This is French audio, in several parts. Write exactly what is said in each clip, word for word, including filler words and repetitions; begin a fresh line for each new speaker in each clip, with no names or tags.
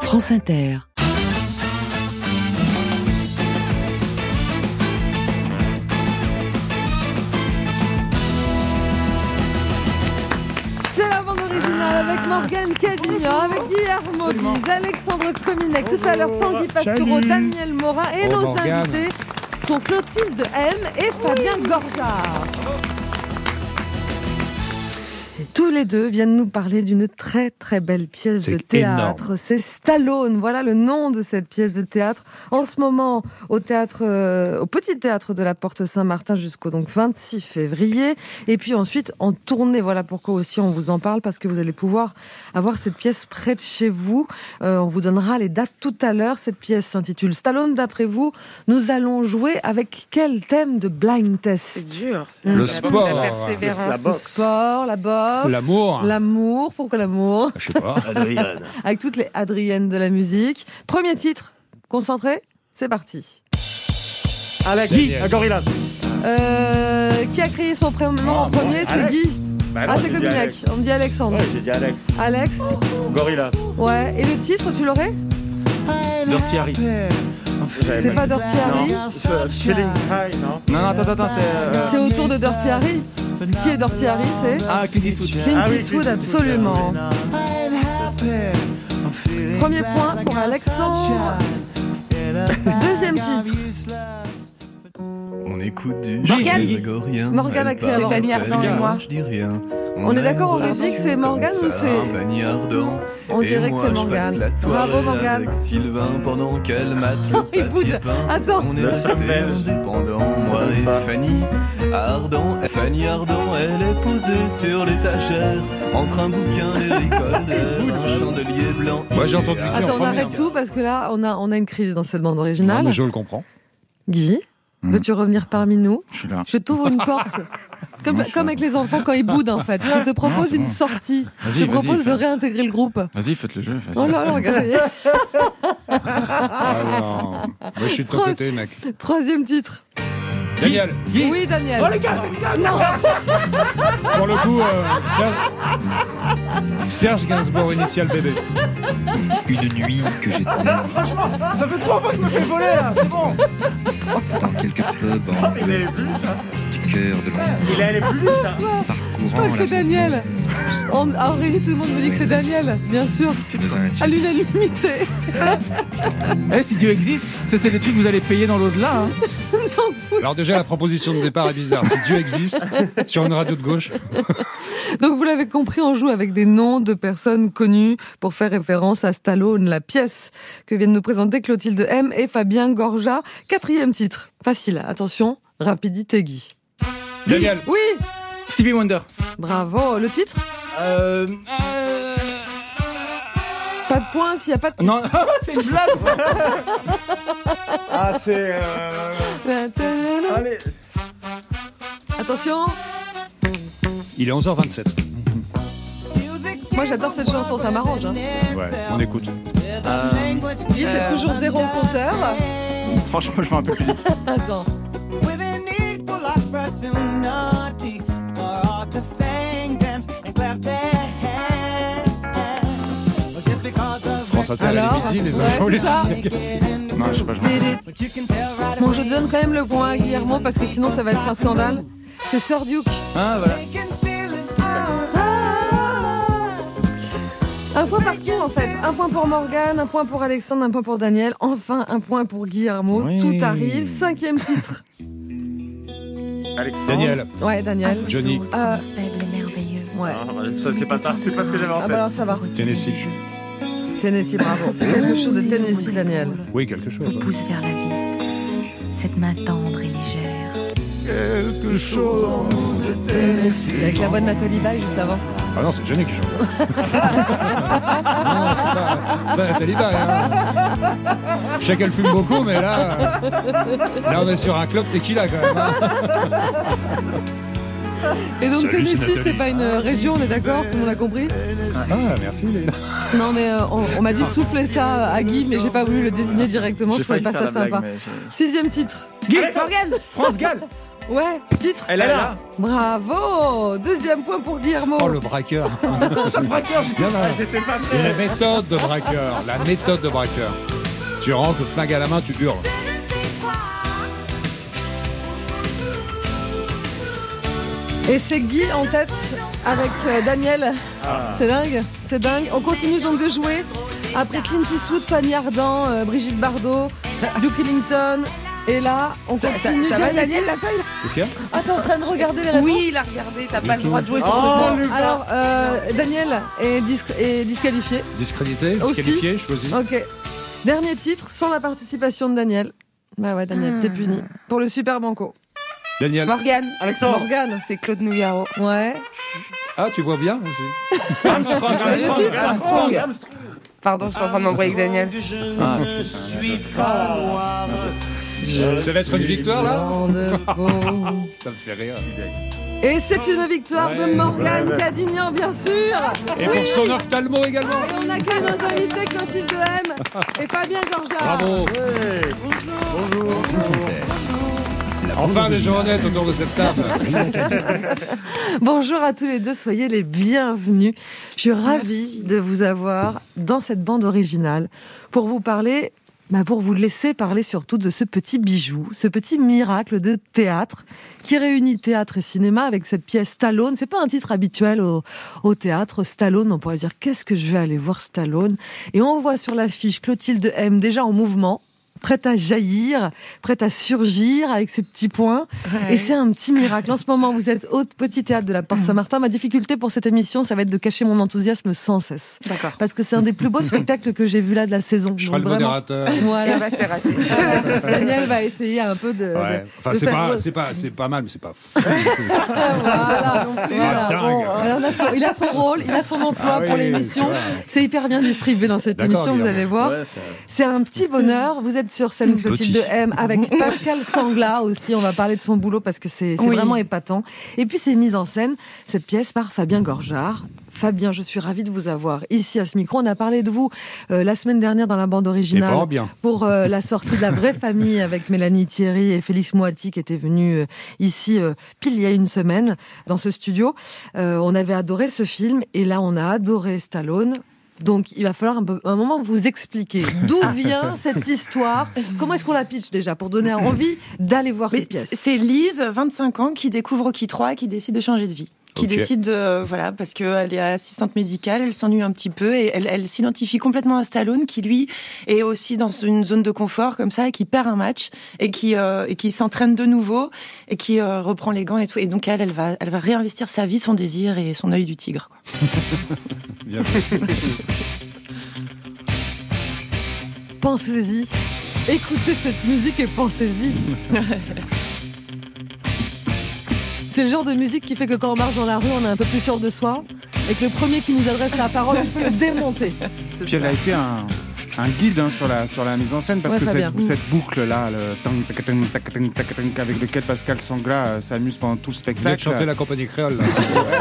France Inter.
C'est la bande originale avec Morgane Cadignan, avec Guillermo Guise, Alexandre Kominek, tout à l'heure Tanguy Pastureau, Daniel Morin et
oh,
nos
Morgane.
invités sont Clotilde M et Fabien Gorjard. Tous les deux viennent nous parler d'une très très belle pièce
C'est
de théâtre.
énorme.
C'est Stallone, voilà le nom de cette pièce de théâtre. En ce moment, au théâtre, euh, au Petit Théâtre de la Porte Saint-Martin jusqu'au donc vingt-six février. Et puis ensuite en tournée. Voilà pourquoi aussi on vous en parle, parce que vous allez pouvoir avoir cette pièce près de chez vous. Euh, on vous donnera les dates tout à l'heure. Cette pièce s'intitule Stallone. D'après vous, nous allons jouer avec quel thème de blind test?
C'est dur.
Le
La
sport.
La persévérance.
Le sport, la boxe.
L'amour.
L'amour, pourquoi l'amour?
Je sais pas.
Adrienne.
Avec toutes les Adriennes de la musique. Premier titre, concentré, c'est parti.
Ah, la Guy,
Daniel.
à Gorillaz.
Euh, qui a créé son prénom
Ah,
en premier?
moi,
C'est
Alex.
Guy.
Bah
Ah,
non,
c'est
j'ai dit
Cominac.
Alex.
On me dit Alexandre.
Ouais, j'ai dit Alex.
Alex,
Gorillaz.
ouais. Et le titre, tu l'aurais?
Dirty Harry.
C'est pas Dirty Harry?
Non. Feeling High, non?
Non, non, attends, attends, c'est... euh,
C'est autour de Dirty Harry. Qui est Dirty Harry? C'est
Ah, Clint Eastwood.
Clint
Ah oui,
Eastwood,
Clint Eastwood.
absolument. Premier point pour Alexandre. Deuxième titre.
On écoute du
Morgane.
grégorien.
Morgane a
Elle
créé
parle
avant.
Fanny Ardant et
bien,
moi.
Je dis rien.
On est d'accord en
aime
musique, c'est
comme
Morgane ou
ça,
c'est-
Fanny Ardant.
On
Et
dirait que
moi,
c'est
je
Morgane.
passe la soirée
Bravo, Morgane.
avec Sylvain pendant qu'elle mate le
Il
papier
boude.
peint.
Attends.
On est
Le
restés
belge.
indépendants, moi
C'est
et
ça.
Fanny Ardant. Fanny Ardant, elle est posée sur l'étagère entre un bouquin, Eric Holder, un chandelier blanc.
Moi, j'ai entendu
Ikea.
dire-
Attends, on
première.
arrête tout parce que là, on a, on a une crise dans cette bande
Non,
originale.
mais je le comprends.
Guy,
Hmm.
veux-tu revenir parmi nous?
Je suis là.
Je t'ouvre une porte. Comme,
Non, je
comme
suis
avec les enfants quand ils boudent en fait. Je te propose
Non, c'est
une
bon.
sortie.
Vas-y,
Je te
vas-y,
propose de
fais.
réintégrer le groupe.
Vas-y, faites le jeu. Vas-y.
Oh là là, regarde, ça y est.
Ah, non. Moi, je suis de ton
Trois-
côté, mec.
Troisième titre.
Daniel,
Oui, Daniel.
Oh, les gars, c'est bizarre.
Non,
pour le coup, euh, Serge... Serge Gainsbourg, initial bébé.
Une nuit que j'étais
Ça fait trois fois que je me fais voler, là. C'est bon.
dans quelques pubs
Oh,
en
mais il allait plus vite, hein.
du cœur de Londres,
Il allait plus vite, hein.
je crois
parcourant
que c'est
la
Daniel. En, en réalité, tout le monde me dit que c'est Daniel. Bien sûr. À l'unanimité.
Eh, si Dieu existe, ça c'est les trucs que vous allez payer dans l'au-delà. Hein.
Alors déjà, la proposition de départ est bizarre. Si Dieu existe, sur une radio de gauche...
Donc vous l'avez compris, on joue avec des noms de personnes connues pour faire référence à Stallone, la pièce que viennent nous présenter Clotilde M et Fabien Gorjard. Quatrième titre, facile, attention, rapidité Guy.
Daniel,
Oui,
Stevie Wonder.
bravo, le titre?
Euh... euh,
Pas de point s'il n'y a pas de titre.
Non, c'est une blague.
Ah, c'est... Euh... Allez.
Attention,
il est onze heures vingt-sept.
moi j'adore cette chanson, ça m'arrange. Hein.
Ouais, on écoute.
Guy, c'est toujours zéro au compteur.
Franchement, je m'en rappelle plus.
Attends.
France Inter
Alors,
à midi, les
ouais,
infos,
c'est
les
ça.
titres.
Non, je sais pas, je m'en
Bon, je donne quand même le point à Guillermo parce que sinon ça va être un scandale. C'est Sir Duke.
Ah, voilà.
Un point partout en fait. Un point pour Morgane, un point pour Alexandre, un point pour Daniel. Enfin, un point pour Guillermo.
Oui.
Tout arrive. Cinquième titre.
Alexandre.
Daniel,
Ouais, Daniel.
Johnny,
Euh,
Faible et merveilleux.
ouais.
Ah, bah, ça, c'est pas ça, c'est pas ce que j'avais en
Ah
tête.
bah alors ça va.
Tennessee.
Tennessee, bravo. Quelque chose de Tennessee, Daniel.
Oui, quelque chose.
Vous pousse vers la vie. Cette main tendre et légère.
Quelque chose en nous de Tennessee.
Avec la voix de Nathalie Baye juste avant.
Ah non, c'est Johnny qui chante. non, c'est pas, c'est pas Nathalie Baye. Hein. Je sais qu'elle fume beaucoup, mais là, là on est sur un club tequila quand même. Hein.
Et donc
Salut, c'est
Tennessee,
Nathalie.
c'est pas une région, on est d'accord? Tout le monde a compris?
Ah, merci Léna.
Non mais euh, on, on m'a dit de souffler ça à Guy, mais j'ai pas voulu le désigner directement, je trouvais pas ça sympa. Sixième titre.
Guy,
Morgane.
France Gall.
Ouais, titre.
Elle est là.
Bravo. Deuxième point pour Guillermo.
Oh, le braqueur.
Comment ça, le braqueur?
Bien là.
C'était pas
Et la
prêt.
méthode de braqueur. La méthode de braqueur. Tu rentres, le flingue à la main, tu hurles.
Et c'est Guy en tête avec euh, Daniel.
Ah.
C'est dingue, c'est dingue. On continue donc de jouer. Après Clint Eastwood, Fanny Ardant, euh, Brigitte Bardot, Duke Ellington. Et là, on
Ça, ça,
continue.
ça va, Daniel, la feuille?
Qu'est-ce qu'il y a?
Ah, t'es en train de regarder les réponses?
Oui, il a regardé, t'as pas le droit de jouer pour
Oh,
ce point.
le
Alors, euh, Daniel est, dis- est disqualifié.
Discrédité,
Aussi.
disqualifié, choisi.
Ok. Dernier titre, sans la participation de Daniel. Bah ouais, Daniel, t'es puni. Pour le Super Banco.
Daniel.
Morgane,
Alexandre.
Morgane.
c'est Claude Nougaro.
Ouais.
Ah, tu vois bien aussi.
Armstrong, Armstrong, Armstrong, Armstrong.
Pardon, je suis en train de m'embrouiller avec Daniel.
Ah,
Ça va être une victoire là
Grande peau.
Ça me fait rire.
Et c'est une victoire de
Ouais,
Morgane
ouais, ouais.
Cadignan, bien sûr.
Et pour son ophtalmo également.
Et on accueille nos invités Clotilde M et Fabien Gorjard.
Bravo.
Ouais. Bonjour.
Enfin des gens honnêtes autour de cette table.
Bonjour à tous les deux, soyez les bienvenus. Je suis ravie de vous avoir dans cette bande originale pour vous parler, bah pour vous laisser parler surtout de ce petit bijou, ce petit miracle de théâtre qui réunit théâtre et cinéma avec cette pièce Stallone. C'est pas un titre habituel au, au théâtre. Stallone, on pourrait dire qu'est-ce que je vais aller voir Stallone. Et on voit sur l'affiche Clotilde M déjà en mouvement, prête à jaillir, prête à surgir avec ses petits points.
Ouais.
Et c'est un petit miracle. En ce moment, vous êtes au petit théâtre de la Porte Saint-Martin. Ma difficulté pour cette émission, ça va être de cacher mon enthousiasme sans cesse.
D'accord.
Parce que c'est un des plus beaux spectacles que j'ai vu là de la saison.
Je ferai
Donc
le
vraiment,
modérateur.
Eh
Voilà.
bah, c'est raté.
Daniel va essayer un peu de...
Ouais.
de-
Enfin,
de
c'est
faire
pas,
rose.
c'est pas, c'est pas mal, mais c'est pas fou.
Voilà.
C'est
Voilà.
pas dingue.
Bon, alors, il, a son, il a son rôle, il a son emploi
Ah oui,
pour
tu
l'émission.
vois.
C'est hyper bien distribué dans cette
D'accord,
émission, vous
Guillaume.
allez voir.
Ouais, ça-
C'est un petit bonheur. Vous êtes sur scène Clotilde
Petit.
M avec Pascal Sangla aussi. On va parler de son boulot parce que c'est c'est
Oui.
vraiment épatant. Et puis c'est mise en scène, cette pièce par Fabien Gorjard. Fabien, je suis ravie de vous avoir ici à ce micro. On a parlé de vous euh, la semaine dernière dans la bande
Et
originale
pas bien.
pour euh, la sortie de La Vraie Famille avec Mélanie Thierry et Félix Moati qui étaient venus euh, ici euh, pile il y a une semaine dans ce studio. Euh, on avait adoré ce film et là on a adoré Stallone. Donc, il va falloir un, peu, un moment vous expliquer d'où vient cette histoire. Comment est-ce qu'on la pitch déjà pour donner envie d'aller voir
Mais
cette pièce?
c'est Lise, vingt-cinq ans, qui découvre Rocky trois, qui décide de changer de vie. Qui
Ok.
décide de, voilà, parce qu'elle est assistante médicale, elle s'ennuie un petit peu et elle, elle s'identifie complètement à Stallone, qui lui est aussi dans une zone de confort comme ça et qui perd un match et qui euh, et qui s'entraîne de nouveau et qui euh, reprend les gants et tout. Et donc elle, elle va, elle va réinvestir sa vie, son désir et son œil du tigre, quoi.
Bien joué.
Pensez-y. Écoutez cette musique et pensez-y. C'est le genre de musique qui fait que quand on marche dans la rue, on est un peu plus sûr de soi et que le premier qui nous adresse la parole, on peut le démonter.
Puis elle a été un, un guide hein, sur, la, sur la mise en scène parce
Ouais,
que
Fabien.
cette, cette boucle-là, le tang, tac, tang, tac, tang, tac, tang, avec lequel Pascal Sangla euh, s'amuse pendant tout le
Vous êtes
spectacle.
chanté la compagnie créole. Là.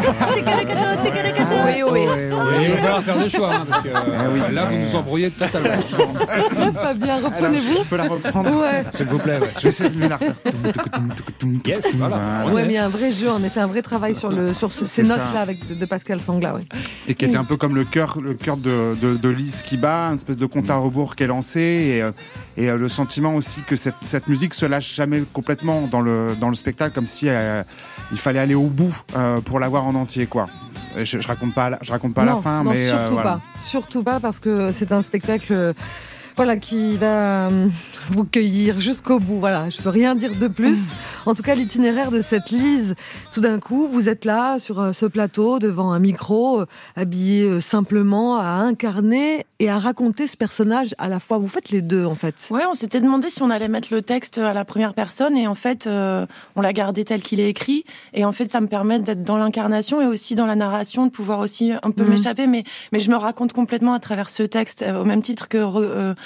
Oui, oui.
Ouais, ouais,
Et
ouais.
il va falloir faire des choix, hein, parce que
Ah oui,
là, vous
mais-
nous embrouillez totalement.
Fabien,
Alors,
reprenez-vous.
je peux la reprendre.
Ouais.
S'il vous plaît. Ouais.
Je vais essayer de la refaire.
Yes, voilà.
Ouais, mais il y a un vrai jeu, en effet, un vrai travail sur, le, sur ce- ces
C'est ça.
notes-là avec de, de Pascal Sangla. Ouais.
Et qui était un peu comme le cœur, le cœur de, de, de Lise qui bat, une espèce de compte à rebours qu'elle lancé, et, euh, et euh, le sentiment aussi que cette, cette musique se lâche jamais complètement dans le, dans le spectacle, comme si euh, il fallait aller au bout euh, pour la voir en entier, quoi. Et Je, je raconte pas, la- je raconte pas
non,
la fin,
non,
mais euh,
surtout
voilà.
pas. Surtout pas parce que c'est un spectacle euh, voilà, qui va euh, vous cueillir jusqu'au bout. Voilà, je peux rien dire de plus. En tout cas, l'itinéraire de cette Lise, tout d'un coup, vous êtes là sur euh, ce plateau devant un micro, euh, habillé euh, simplement à incarner et à raconter ce personnage à la fois. Vous faites les deux en fait.
Ouais, on s'était demandé si on allait mettre le texte à la première personne et en fait, euh, on l'a gardé tel qu'il est écrit et en fait, ça me permet d'être dans l'incarnation et aussi dans la narration, de pouvoir aussi un peu
Mhm.
m'échapper, mais mais je me raconte complètement à travers ce texte, euh, au même titre que re- euh,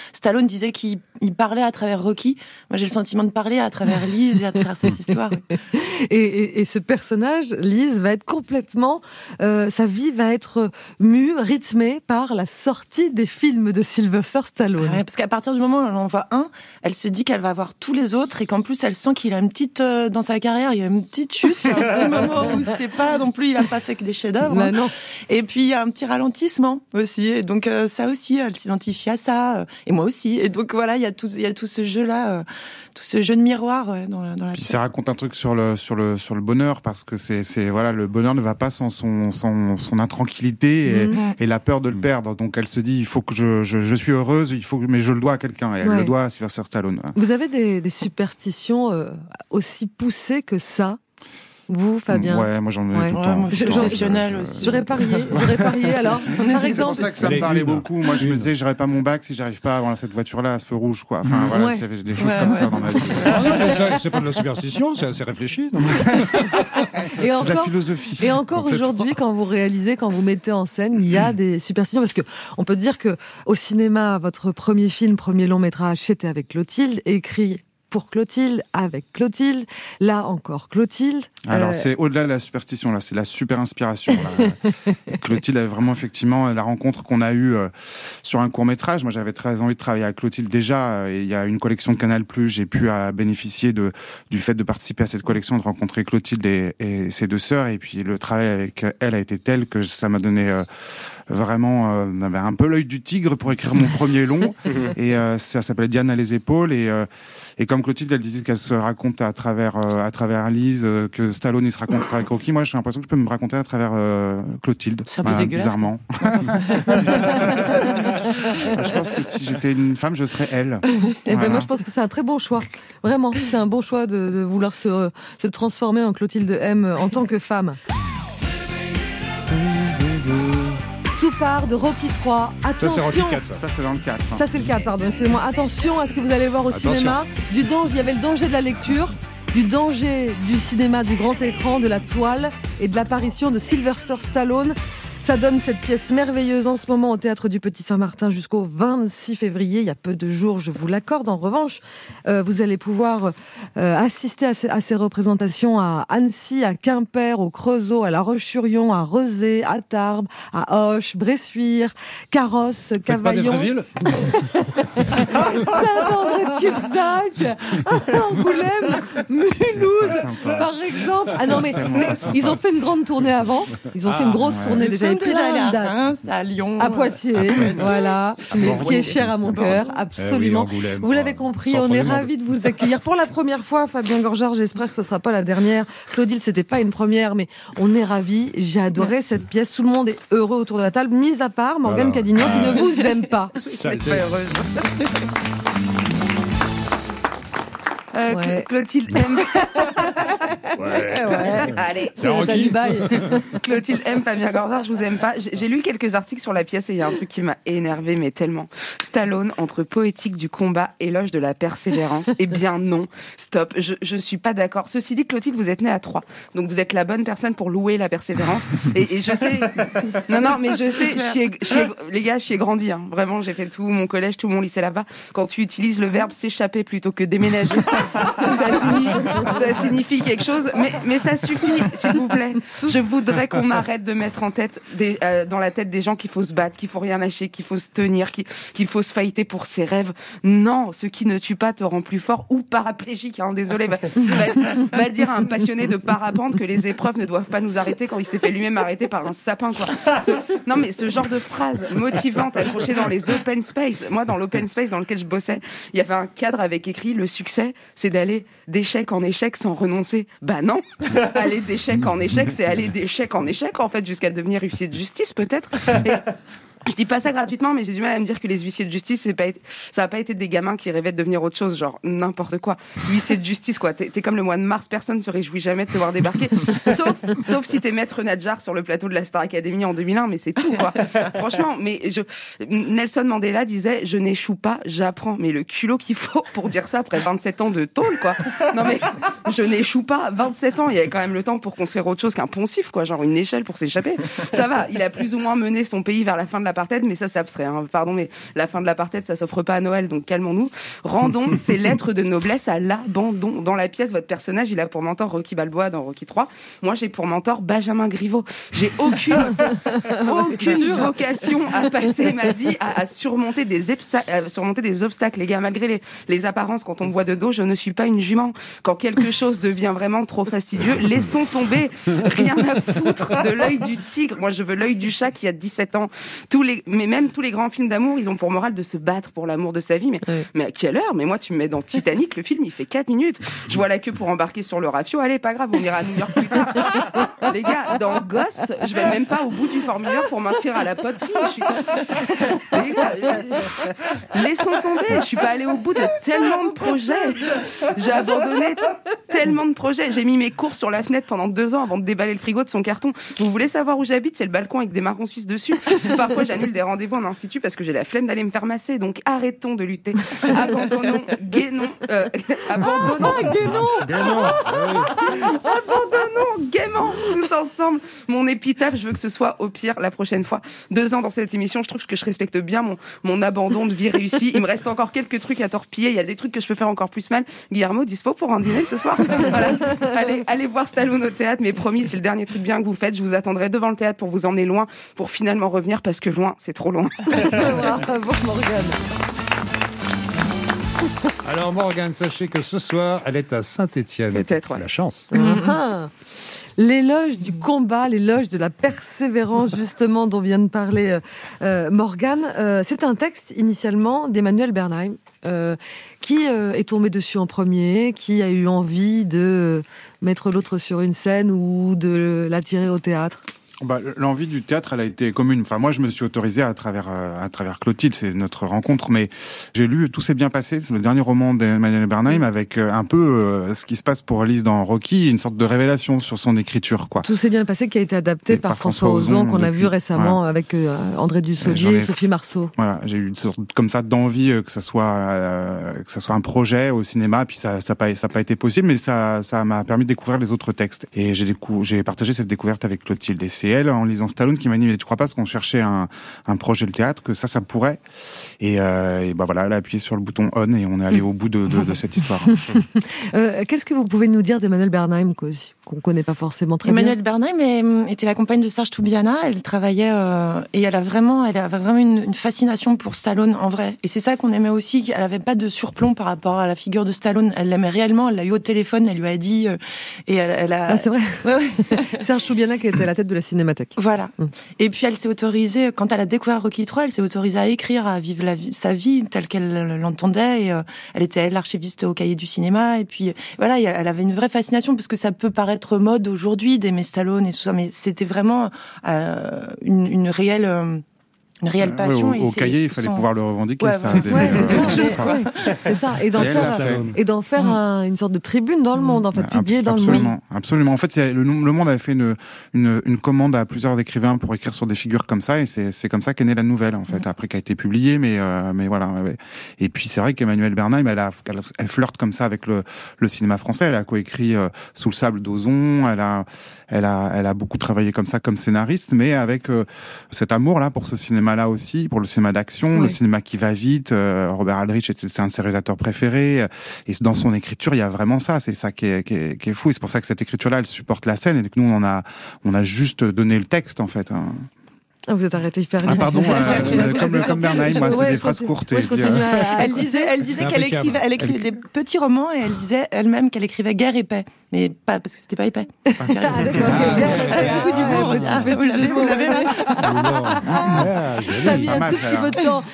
Stallone disait qu'il il parlait à travers Rocky. Moi, j'ai le sentiment de parler à travers Lise et à travers cette histoire.
Et, et, et ce personnage, Lise, va être complètement... Euh, sa vie va être mue, rythmée par la sortie des films de Sylvester Stallone.
Ouais, parce qu'à partir du moment où elle en voit un, elle se dit qu'elle va voir tous les autres et qu'en plus, elle sent qu'il a une petite... Euh, dans sa carrière, il y a une petite chute. Il y a un petit moment où c'est pas non plus... Il a pas fait que des chefs-d'œuvre.
Bah
hein.
non.
Et puis, il y a un petit ralentissement aussi. Et donc, euh, ça aussi, elle s'identifie à ça. Euh, et moi aussi. Et donc, voilà, il y a tout, il y a tout ce jeu-là, euh, tout ce jeu de miroir ouais, dans, la, dans la
Puis
pièce.
ça raconte un truc sur le sur le sur le bonheur parce que c'est c'est voilà le bonheur ne va pas sans son son son intranquillité et,
Mmh.
et la peur de le perdre. Donc elle se dit il faut que je je, je suis heureuse, il faut que, mais je le dois à quelqu'un et elle
Ouais.
le doit à Sylvester Stallone. Voilà.
Vous avez des, des superstitions euh, aussi poussées que ça, vous, Fabien?
Ouais, moi j'en ai
Ouais.
tout le
Ouais,
temps.
moi,
tout
je-
le temps.
obsessionnelle
Je-
aussi.
J'aurais parié, j'aurais parié alors. Par
C'est pour
exemple,
ça que ça me
Les
parlait
une.
beaucoup. Moi, je me
Une.
disais, j'aurais pas mon bac si j'arrive pas à avoir cette voiture-là, à ce feu rouge, quoi. Enfin,
Mmh.
voilà,
Ouais.
j'avais des choses
Ouais,
comme
ouais.
ça dans ma vie.
Ah non, mais ça, c'est pas de la superstition, c'est assez réfléchi. non
et
C'est de la
encore,
philosophie.
et encore
Complètement.
aujourd'hui, quand vous réalisez, quand vous mettez en scène, il y a des superstitions parce que on peut dire que au cinéma, votre premier film, premier long métrage, c'était avec Clotilde, écrit pour Clotilde, avec Clotilde, là encore Clotilde.
Alors,
Euh,
c'est au-delà de la superstition, là, c'est la super inspiration. Là. Clotilde a vraiment, effectivement, la rencontre qu'on a eue euh, sur un court-métrage. Moi, j'avais très envie de travailler avec Clotilde déjà. euh, et il y a une collection de Canal+, j'ai pu euh, bénéficier de, du fait de participer à cette collection, de rencontrer Clotilde et, et ses deux sœurs. Et puis, le travail avec elle a été tel que ça m'a donné euh, vraiment euh, un peu l'œil du tigre pour écrire mon premier long. Et euh, ça s'appelle Diane à les épaules. Et, euh, et comme Clotilde, elle disait qu'elle se raconte à travers, euh, à travers Lise, euh, que Stallone, il se raconte à travers Rocky. Moi, j'ai l'impression que je peux me raconter à travers euh, Clotilde.
C'est un peu dégueulasse,
bizarrement. Je pense que si j'étais une femme, je serais elle.
Eh ben
Voilà.
moi, je pense que c'est un très bon choix. Vraiment, c'est un bon choix de, de vouloir se, se transformer en Clotilde M en tant que femme. Tout part de Rocky trois.
Ça, c'est
Attention.
Rocky quatre, ça.
Ça, c'est dans le quatre. hein.
Ça, c'est le cas, pardon, excusez-moi. Attention à ce que vous allez voir au
Attention.
cinéma. Du danger, il y avait le danger de la lecture, du danger du cinéma, du grand écran, de la toile et de l'apparition de Sylvester Stallone. Ça donne cette pièce merveilleuse en ce moment au Théâtre du Petit Saint-Martin jusqu'au vingt-six février. Il y a peu de jours, je vous l'accorde. En revanche, euh, vous allez pouvoir euh, assister à ces, à ces représentations à Annecy, à Quimper, au Creusot, à La Roche-sur-Yon, à Rezé, à Tarbes, à Auch, Bressuire, Carrosse,
Faites pas
Cavaillon,
d'Étreville
Saint-André de Cubzac, Angoulême, Mulhouse,
sympa.
par exemple. Ah non, mais c'est- ils ont fait une grande tournée avant. Ils ont fait une grosse
ouais.
tournée
Nous
déjà.
sommes déjà allés
plein
à
de dates.
Reims, à Lyon.
À Poitiers, voilà, mais qui est cher à mon cœur, absolument.
Eh oui, Angoulême,
Vous l'avez
quoi.
compris,
Centre
on est
du monde.
ravis de vous accueillir pour la première fois, Fabien Gorgeard. J'espère que ce sera pas la dernière. Claudine, c'était pas une première, mais on est ravis. J'ai adoré cette pièce. Tout le monde est heureux autour de la table, mis à part Morgane
Voilà.
Cadignan qui ne vous aime pas.
Saleté.
Euh,
Ouais.
Cl- Clotilde M.
Ouais.
Ouais.
Allez.
C'est
la
Rocky.
Talibaye.
Clotilde M. Fabien Gorgeard, je vous aime pas. J'ai j'ai lu quelques articles sur la pièce et il y a un truc qui m'a énervé, mais tellement. Stallone, entre poétique du combat, éloge de la persévérance. Eh bien non, stop, je, je suis pas d'accord. Ceci dit, Clotilde, vous êtes née à Troyes, donc vous êtes la bonne personne pour louer la persévérance. Et, et je sais, non, non, mais je sais, j'y ai- j'y ai- les gars, j'y ai grandi. Hein. Vraiment, j'ai fait tout mon collège, tout mon lycée là-bas. Quand tu utilises le verbe s'échapper plutôt que déménager, ça signifie, ça signifie quelque chose, mais, mais ça suffit, s'il vous plaît. Je voudrais qu'on arrête de mettre en tête des, euh, dans la tête des gens qu'il faut se battre, qu'il faut rien lâcher, qu'il faut se tenir, qu'il, qu'il faut se fighter pour ses rêves. Non, ce qui ne tue pas te rend plus fort ou paraplégique, hein, désolé. Va, va, va dire à un passionné de parapente que les épreuves ne doivent pas nous arrêter quand il s'est fait lui-même arrêter par un sapin, quoi. Ce, non, mais ce genre de phrase motivante accrochée dans les open space. Moi, dans l'open space dans lequel je bossais, il y avait un cadre avec écrit: le succès, c'est d'aller d'échec en échec sans renoncer. Bah non, aller d'échec en échec, c'est aller d'échec en échec, en fait, jusqu'à devenir huissier de justice, peut-être. Et je dis pas ça gratuitement, mais j'ai du mal à me dire que les huissiers de justice, c'est pas, ça a pas été des gamins qui rêvaient de devenir autre chose, genre n'importe quoi. Huissier de justice, quoi. T'es, t'es comme le mois de mars, personne se réjouit jamais de te voir débarquer. Sauf, sauf si t'es maître Nadjar sur le plateau de la Star Academy en deux mille un, mais c'est tout, quoi. Franchement, mais je, Nelson Mandela disait: je n'échoue pas, j'apprends. Mais le culot qu'il faut pour dire ça après vingt-sept ans de tôle, quoi. Non, mais je n'échoue pas, vingt-sept ans, il y avait quand même le temps pour construire autre chose qu'un poncif, quoi. Genre une échelle pour s'échapper. Ça va, il a plus ou moins mené son pays vers la fin de la l'apartheid, mais ça c'est abstrait, hein. Pardon, mais la fin de l'apartheid, ça s'offre pas à Noël, donc calmons-nous. Rendons ces lettres de noblesse à l'abandon. Dans la pièce, votre personnage, il a pour mentor Rocky Balboa dans Rocky trois. Moi, j'ai pour mentor Benjamin Griveaux. J'ai aucune, aucune vocation à passer ma vie à, à surmonter des obstacles, à surmonter des obstacles, les gars. Malgré les, les apparences, quand on me voit de dos, je ne suis pas une jument. Quand quelque chose devient vraiment trop fastidieux, laissons tomber. Rien à foutre de l'œil du tigre. Moi, je veux l'œil du chat qui a dix-sept ans. Tous les, mais même tous les grands films d'amour, ils ont pour morale de se battre pour l'amour de sa vie. Mais, oui. mais à quelle heure? Mais moi, tu me mets dans Titanic, le film, il fait quatre minutes. Je vois la queue pour embarquer sur le rafio. Allez, pas grave, on ira à New York plus tard. Les gars, dans Ghost, je vais même pas au bout du formulaire pour m'inscrire à la poterie. Je suis... Les gars, laissons tomber. Je suis pas allée au bout de tellement de projets. J'ai abandonné tellement de projets. J'ai mis mes courses sur la fenêtre pendant deux ans avant de déballer le frigo de son carton. Vous voulez savoir où j'habite? C'est le balcon avec des marrons suisses dessus. Parfois, j'annule des rendez-vous en institut parce que j'ai la flemme d'aller me faire masser. Donc, arrêtons de lutter. Abandonnons, gainons, euh, abandonnons,
ah, gainons,
gainons.
abandonnons gaiement, tous ensemble. Mon épitaphe, je veux que ce soit au pire la prochaine fois. Deux ans dans cette émission, je trouve que je respecte bien mon, mon abandon de vie réussie. Il me reste encore quelques trucs à torpiller. Il y a des trucs que je peux faire encore plus mal. Guillermo, dispo pour un dîner ce soir? Voilà. Allez, allez voir Stallone au théâtre, mais promis, c'est le dernier truc bien que vous faites. Je vous attendrai devant le théâtre pour vous emmener loin, pour finalement revenir parce que loin, c'est trop loin.
Bravo, Morgane.
Alors Morgane, sachez que ce soir, elle est à Saint-Étienne.
Peut-être, ouais.
La chance.
Mm-hmm. L'éloge du combat, l'éloge de la persévérance, justement, dont vient de parler euh, Morgane. Euh, c'est un texte, initialement, d'Emmanuel Bernheim, euh, qui euh, est tombé dessus en premier, qui a eu envie de mettre l'autre sur une scène ou de l'attirer au théâtre.
Bah, l'envie du théâtre, elle a été commune. Enfin, moi, je me suis autorisé à travers à travers Clotilde, c'est notre rencontre. Mais j'ai lu Tout s'est bien passé, c'est le dernier roman d'Emmanuel Bernheim, avec un peu euh, ce qui se passe pour Lise dans Rocky, une sorte de révélation sur son écriture, quoi.
Tout s'est bien passé, qui a été adapté par, par François Ozon, qu'on a vu récemment voilà. avec euh, André Dussolier et Sophie Marceau.
Voilà, j'ai eu une sorte comme ça d'envie euh, que ça soit euh, que ça soit un projet au cinéma, puis ça ça pas ça pas été possible, mais ça ça m'a permis de découvrir les autres textes. Et j'ai décou- j'ai partagé cette découverte avec Clotilde. Et c'est elle, en lisant Stallone, qui m'a dit, mais tu crois pas, parce qu'on cherchait un, un projet de théâtre, que ça, ça pourrait. Et, euh, et bah voilà, elle a appuyé sur le bouton on et on est allé au bout de, de, de cette histoire.
euh, qu'est-ce que vous pouvez nous dire d'Emmanuel Bernheim, qu'on connaît pas forcément très
Emmanuel
bien?
Emmanuel Bernheim était la compagne de Serge Toubiana. Elle travaillait euh, et elle a vraiment, elle avait vraiment une, une fascination pour Stallone en vrai. Et c'est ça qu'on aimait aussi. Elle avait pas de surplomb par rapport à la figure de Stallone. Elle l'aimait réellement. Elle l'a eu au téléphone. Elle lui a dit euh, et elle, elle a.
Ah c'est vrai.
Ouais, ouais.
Serge Toubiana qui était à la tête de la Cinémathèque.
Voilà. Mmh. Et puis elle s'est autorisée, quand elle a découvert Rocky trois, elle s'est autorisée à écrire, à vivre la vie, sa vie telle qu'elle l'entendait. Et, euh, elle était l'archiviste au Cahier du cinéma. Et puis voilà, elle avait une vraie fascination parce que ça peut paraître mode aujourd'hui d'aimer Stallone et tout ça, mais c'était vraiment euh, une, une réelle. Euh, Une réelle passion.
Ouais, au, au
et
cahier, il fallait
son...
pouvoir le revendiquer,
ouais,
ça.
Ouais,
des...
ouais, c'est, ça, ouais, c'est ça. Et d'en et faire, et d'en faire mmh. un, une sorte de tribune dans le monde, en fait, publiée dans
absolument,
le monde.
Absolument. En fait, c'est, le, le Monde avait fait une, une, une commande à plusieurs écrivains pour écrire sur des figures comme ça, et c'est, c'est comme ça qu'est née la nouvelle, en fait, mmh. après qu'elle a été publiée, mais, euh, mais voilà. Ouais. Et puis, c'est vrai qu'Emmanuel Bernheim, elle, a, elle, elle flirte comme ça avec le, le cinéma français. Elle a coécrit euh, Sous le sable d'Ozon. Elle a, elle a, elle a beaucoup travaillé comme ça, comme scénariste, mais avec euh, cet amour-là pour ce cinéma-là aussi, pour le cinéma d'action, oui. le cinéma qui va vite. Euh, Robert Aldrich, c'est un de ses réalisateurs préférés. Et dans son écriture, il y a vraiment ça. C'est ça qui est, qui est, qui est fou. Et c'est pour ça que cette écriture-là, elle supporte la scène et que nous, on a, on a juste donné le texte, en fait. Hein.
Ah, vous êtes arrêté hyper vite.
Ah, pardon, euh, comme, comme Bernheim, moi, c'est
ouais,
des phrases courtes.
Ouais,
et puis, euh...
Elle disait, elle disait qu'elle écrivait, elle écrivait des petits romans et elle disait elle-même qu'elle écrivait guerre et paix. Mais pas, parce que c'était pas épais.
Ah, d'accord. Avec beaucoup d'humour. Vous l'avez là. Ça a mis un tout petit peu de temps.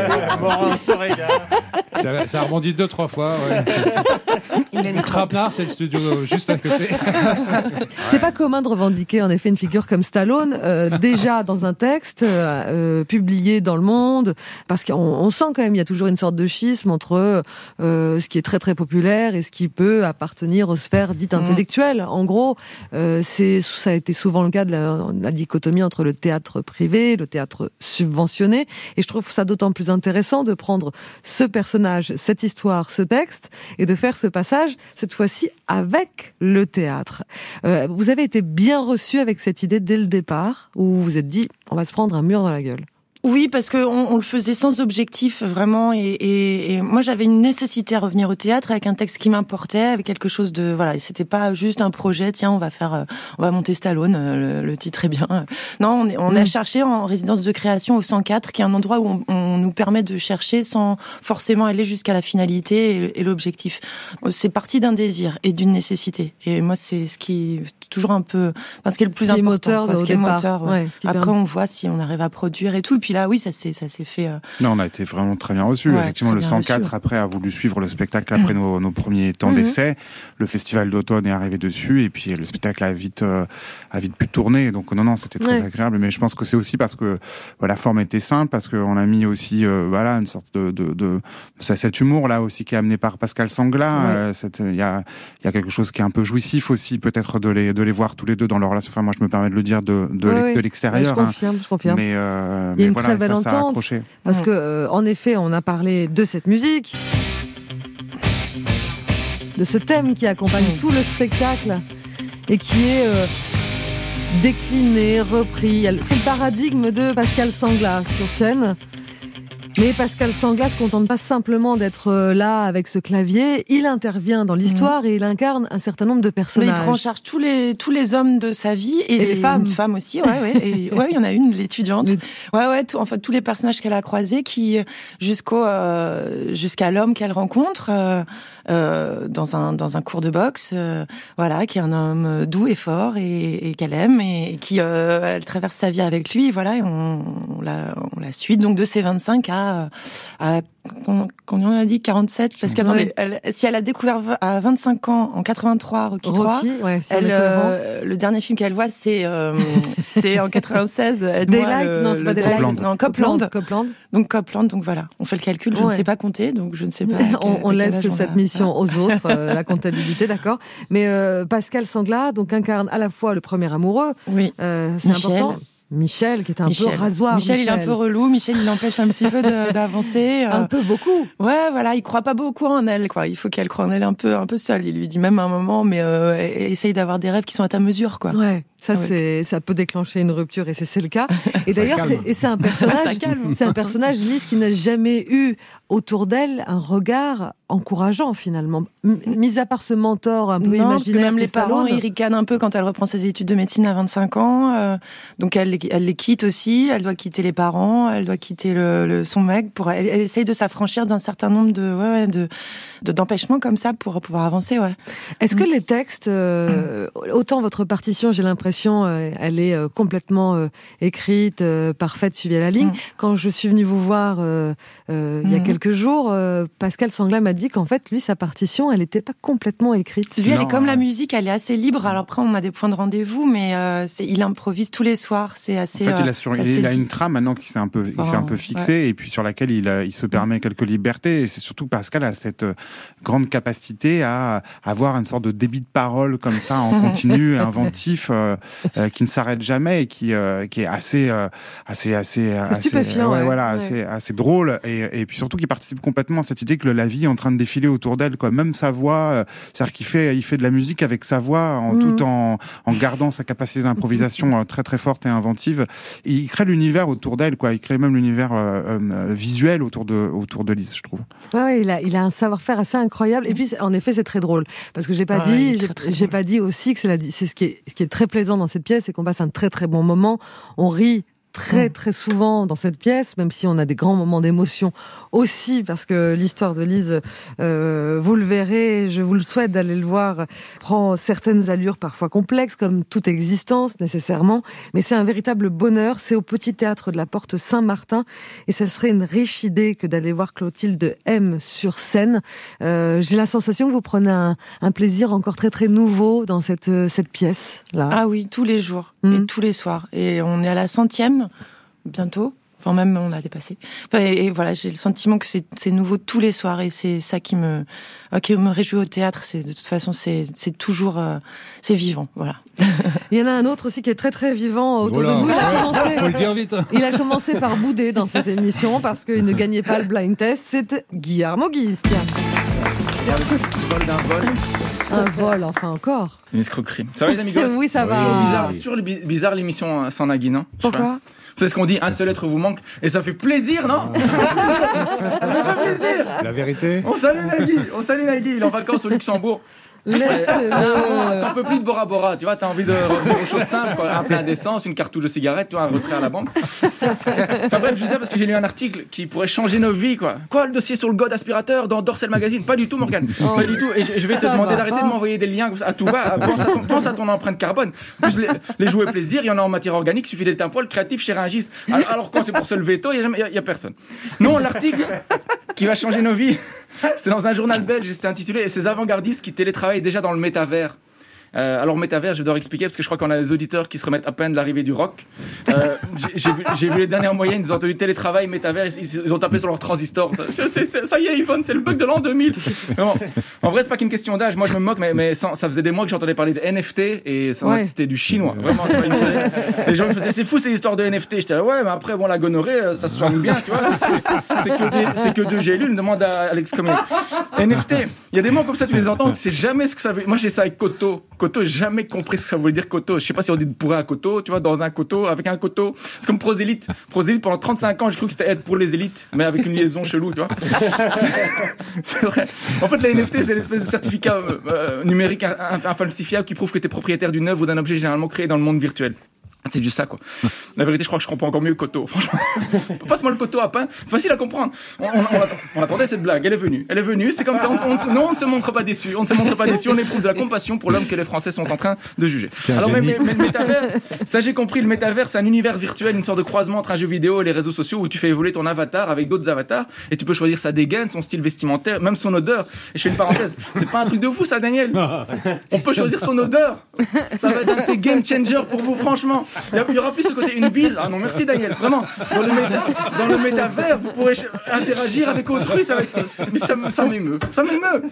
Ça, ça a rebondi deux, trois fois. Ouais. Il a une Trapenard, c'est le studio juste à côté.
C'est pas commun de revendiquer en effet une figure comme Stallone, euh, déjà dans un texte euh, publié dans Le Monde, parce qu'on on sent quand même il y a toujours une sorte de schisme entre euh, ce qui est très très populaire et ce qui peut appartenir aux sphères dites intellectuelles. En gros, euh, c'est ça a été souvent le cas de la, la dichotomie entre le théâtre privé, le théâtre subventionné, et je trouve ça d'autant plus intéressant de prendre ce personnage, cette histoire, ce texte, et de faire ce passage, cette fois-ci, avec le théâtre. Euh, vous avez été bien reçu avec cette idée dès le départ, où vous vous êtes dit, on va se prendre un mur dans la gueule.
Oui, parce que on, on le faisait sans objectif vraiment, et, et, et moi j'avais une nécessité à revenir au théâtre avec un texte qui m'importait, avec quelque chose de voilà. Et c'était pas juste un projet. Tiens, on va faire, euh, on va monter Stallone. Euh, le, le titre est bien. Non, on, on mmh. a cherché en résidence de création au cent quatre, qui est un endroit où on, on nous permet de chercher sans forcément aller jusqu'à la finalité et, et l'objectif. C'est parti d'un désir et d'une nécessité. Et moi, c'est ce qui toujours un peu, parce qu'il est le plus important.
Moteur,
quoi, ce qui est
départ.
moteur. Ouais. Ouais, ce qui Après, permet. On voit si on arrive à produire et tout. Et puis là, oui, ça s'est, ça s'est fait. Euh...
Non, on a été vraiment très bien reçus. Ouais, Effectivement, le cent quatre, reçu. Après, a voulu suivre le spectacle après mmh. nos, nos premiers temps mmh. d'essai. Le festival d'automne est arrivé dessus, et puis le spectacle a vite, euh, a vite pu tourner. Donc, non, non, c'était très ouais. agréable. Mais je pense que c'est aussi parce que voilà, la forme était simple, parce qu'on a mis aussi, euh, voilà, une sorte de, de, de, de cet humour là aussi qui est amené par Pascal Sangla. Il ouais. euh, il y a, il y a quelque chose qui est un peu jouissif aussi, peut-être de les, de les voir tous les deux dans leur relation. Enfin, moi, je me permets de le dire de, de,
ouais,
de l'extérieur.
Ouais, je confirme, je confirme.
Mais, euh,
il y a
mais
une
voilà,
très belle
ça, ça a
entente,
accroché.
parce
ouais.
que, euh, en effet, on a parlé de cette musique, de ce thème qui accompagne mmh. tout le spectacle et qui est euh, décliné, repris. C'est le paradigme de Pascal Sangla sur scène. Mais Pascal Sangla se contente pas simplement d'être là avec ce clavier, il intervient dans l'histoire mmh. et il incarne un certain nombre de personnages.
Mais il prend en charge tous les tous les hommes de sa vie et,
et les femmes,
une femme aussi, ouais ouais. Et ouais, il y en a une, l'étudiante. Ouais ouais, tout, en fait tous les personnages qu'elle a croisés, qui jusqu'au euh, jusqu'à l'homme qu'elle rencontre. Euh, Euh, dans un dans un cours de boxe, euh, voilà, qui est un homme doux et fort et, et qu'elle aime et, et qui euh, elle traverse sa vie avec lui, voilà, et on, on la on la suit donc de ses vingt-cinq à à combien on a dit quarante-sept, parce qu'attendez, elle, si elle a découvert à vingt-cinq ans en quatre-vingt-trois Rocky,
Rocky
trois,
ouais,
elle euh, le dernier film qu'elle voit c'est euh, c'est en quatre-vingt-seize.
Daylight, le, non, c'est pas Daylight,
Copland.
non, Copland.
Copland.
Donc Copland, donc voilà, on fait le calcul, je ouais. ne sais pas compter, donc je ne sais pas.
on, on laisse cette
a...
mission aux autres, euh, la comptabilité, d'accord. Mais euh, Pascal Sangla donc incarne à la fois le premier amoureux,
oui.
euh, c'est
Michel.
important. Michel, qui est un
Michel.
peu rasoir.
Michel,
Michel,
il est un peu relou. Michel, il l'empêche un petit peu de, d'avancer.
Un peu beaucoup.
Ouais, voilà, il croit pas beaucoup en elle, quoi. Il faut qu'elle croie en elle un peu, un peu seule. Il lui dit même à un moment, mais euh, essaye d'avoir des rêves qui sont à ta mesure, quoi.
Ouais. Ça,
ouais.
c'est, ça peut déclencher une rupture, et c'est, c'est le cas. Et d'ailleurs, c'est, et c'est un personnage, c'est un personnage, Lise, qui n'a jamais eu autour d'elle un regard encourageant, finalement. M- mis à part ce mentor un peu
non,
imaginaire.
Parce que même les parents,
Stallone.
ils ricanent un peu quand elle reprend ses études de médecine à vingt-cinq ans. Euh, donc elle, elle les quitte aussi. Elle doit quitter les parents. Elle doit quitter le, le son mec. Pour, elle, elle essaye de s'affranchir d'un certain nombre de, ouais, ouais, de, de, d'empêchements comme ça pour pouvoir avancer, ouais.
Est-ce que les textes, euh, autant votre partition, j'ai l'impression, elle est complètement euh, écrite, euh, parfaite, suivie à la ligne. Mmh. Quand je suis venue vous voir euh, euh, il y a mmh. quelques jours, euh, Pascal Sangla m'a dit qu'en fait, lui, sa partition, elle n'était pas complètement écrite.
Lui, elle est comme la musique, elle est assez libre. Alors après, on a des points de rendez-vous, mais euh, c'est, il improvise tous les soirs. C'est assez.
En fait, il a,
euh,
sur, il a une trame maintenant qui s'est un peu, qui s'est un peu fixée, ouais. et puis sur laquelle il, il se permet quelques libertés. Et c'est surtout que Pascal a cette grande capacité à avoir une sorte de débit de parole comme ça en continu, inventif. Euh, Euh, qui ne s'arrête jamais et qui euh, qui est assez euh, assez assez assez
stupéfiant,
euh, ouais,
ouais,
voilà
ouais.
assez assez drôle et et puis surtout qui participe complètement à cette idée que la vie est en train de défiler autour d'elle, quoi. Même sa voix, euh, c'est-à-dire qu'il fait il fait de la musique avec sa voix en, mmh. tout en en gardant sa capacité d'improvisation euh, très très forte et inventive. Et il crée l'univers autour d'elle, quoi. Il crée même l'univers euh, euh, visuel autour de autour de Lise, je trouve.
Ouais, ouais, il a il a un savoir-faire assez incroyable, et puis en effet c'est très drôle parce que j'ai pas
ah,
dit
j'ai,
très, j'ai pas dit aussi que c'est la c'est ce qui est ce qui est très plaisant dans cette pièce, c'est qu'on passe un très très bon moment, on rit très très souvent dans cette pièce, même si on a des grands moments d'émotion aussi, parce que l'histoire de Lise, euh, vous le verrez, je vous le souhaite d'aller le voir, prend certaines allures parfois complexes, comme toute existence nécessairement, mais c'est un véritable bonheur. C'est au Petit Théâtre de la Porte Saint-Martin, et ça serait une riche idée que d'aller voir Clotilde M sur scène. Euh, j'ai la sensation que vous prenez un, un plaisir encore très très nouveau dans cette, cette pièce là.
Ah oui, tous les jours mmh. et tous les soirs, et on est à la centième bientôt. Enfin, même, on l'a dépassé. Enfin, et, et voilà, j'ai le sentiment que c'est, c'est nouveau tous les soirs, et c'est ça qui me, qui me réjouit au théâtre. C'est, de toute façon, c'est, c'est toujours, euh, c'est vivant, voilà.
Il y en a un autre aussi qui est très très vivant autour
voilà.
de nous. Il a, commencé,
Faut le dire vite.
il a commencé par bouder dans cette émission parce qu'il ne gagnait pas le blind test. C'était Guillermo Guise, tiens.
Vol d'un vol.
Un vol, enfin encore.
Une escroquerie. Ça va les amigos?
Oui, ça va.
Sur bizarre, sur le bi- bizarre l'émission sans Nagui, non?
Pourquoi?
C'est ce qu'on dit, un seul être vous manque, et ça fait plaisir, non? Ça fait plaisir.
La vérité.
On salue Nagui, on salue Nagui, il est en vacances au Luxembourg.
Laisse-le.
T'en peux plus de Bora Bora, tu vois, t'as envie de revenir aux choses simples, quoi. Un plein d'essence, une cartouche de cigarette, tu vois, un retrait à la banque. Enfin bref, je disais parce que j'ai lu un article qui pourrait changer nos vies, quoi. Quoi, le dossier sur le God aspirateur dans Dorsel Magazine? Pas du tout, Morgane. Oh, pas du tout. Et je, je vais te demander d'arrêter de m'envoyer des liens à tout va. Pense à ton, pense à ton empreinte carbone. Plus les, les jouets plaisir, il y en a en matière organique, il suffit d'être un poil créatif chez Rungis. Alors, alors quand c'est pour se lever tôt, il y, y a personne. Non, l'article qui va changer nos vies, c'est dans un journal belge, c'était intitulé « Ces avant-gardistes qui télétravaillent déjà dans le métavers ». Euh, alors métavers, je vais devoir expliquer parce que je crois qu'on a des auditeurs qui se remettent à peine de l'arrivée du rock. Euh, j'ai, j'ai, vu, j'ai vu les dernières moyennes, ils ont entendu télétravail, métavers, ils, ils ont tapé sur leur transistor. Ça, c'est, c'est, ça y est, Yvonne, c'est le bug de l'an deux mille. Bon, en vrai, c'est pas qu'une question d'âge. Moi, je me moque, mais, mais sans, ça faisait des mois que j'entendais parler de N F T et ça, ouais. C'était du chinois. Vraiment, tu vois, il me faisait, les gens me faisaient, c'est fou ces histoires de N F T. J'étais là, ouais, mais après, bon, la gonorrhée, ça se soigne bien, tu vois. C'est, c'est, c'est, que, des, c'est que deux gélules, demande à Alex Comé. N F T, il y a des mots comme ça, tu les entends, tu sais jamais ce que ça veut. Moi, j'ai ça avec Koto. Koto, jamais compris ce que ça voulait dire Koto. Je sais pas si on dit pour un Koto, tu vois, dans un Koto, avec un Koto. C'est comme prosélyte. Prosélyte, pendant trente-cinq ans, j'ai cru que c'était être pour les élites, mais avec une liaison chelou, tu vois. C'est, c'est vrai. En fait, la N F T, c'est l'espèce de certificat euh, numérique infalsifiable qui prouve que tu es propriétaire d'une œuvre ou d'un objet généralement créé dans le monde virtuel. C'est juste ça, quoi. La vérité, je crois que je comprends encore mieux Koto. Franchement, passe-moi le Koto à pain. C'est facile à comprendre. On, on, on, attend, on attendait cette blague. Elle est venue. Elle est venue. C'est comme ça. On, on, non, on ne se montre pas déçu. On ne se montre pas déçu. On éprouve de la compassion pour l'homme que les Français sont en train de juger. Tiens, alors, mais, mais, mais le métavers, ça j'ai compris. Le métavers, c'est un univers virtuel, une sorte de croisement entre un jeu vidéo et les réseaux sociaux où tu fais évoluer ton avatar avec d'autres avatars et tu peux choisir sa dégaine, son style vestimentaire, même son odeur. Et je fais une parenthèse. C'est pas un truc de fou, ça, Daniel. On peut choisir son odeur. Ça va être un de ces game changers pour vous, franchement. Il y aura plus ce côté une bise. Ah non, merci Daniel, vraiment. Dans le, méta, dans le métavers, vous pourrez interagir avec autrui, ça va être. Mais ça, ça m'émeut. Ça m'émeut.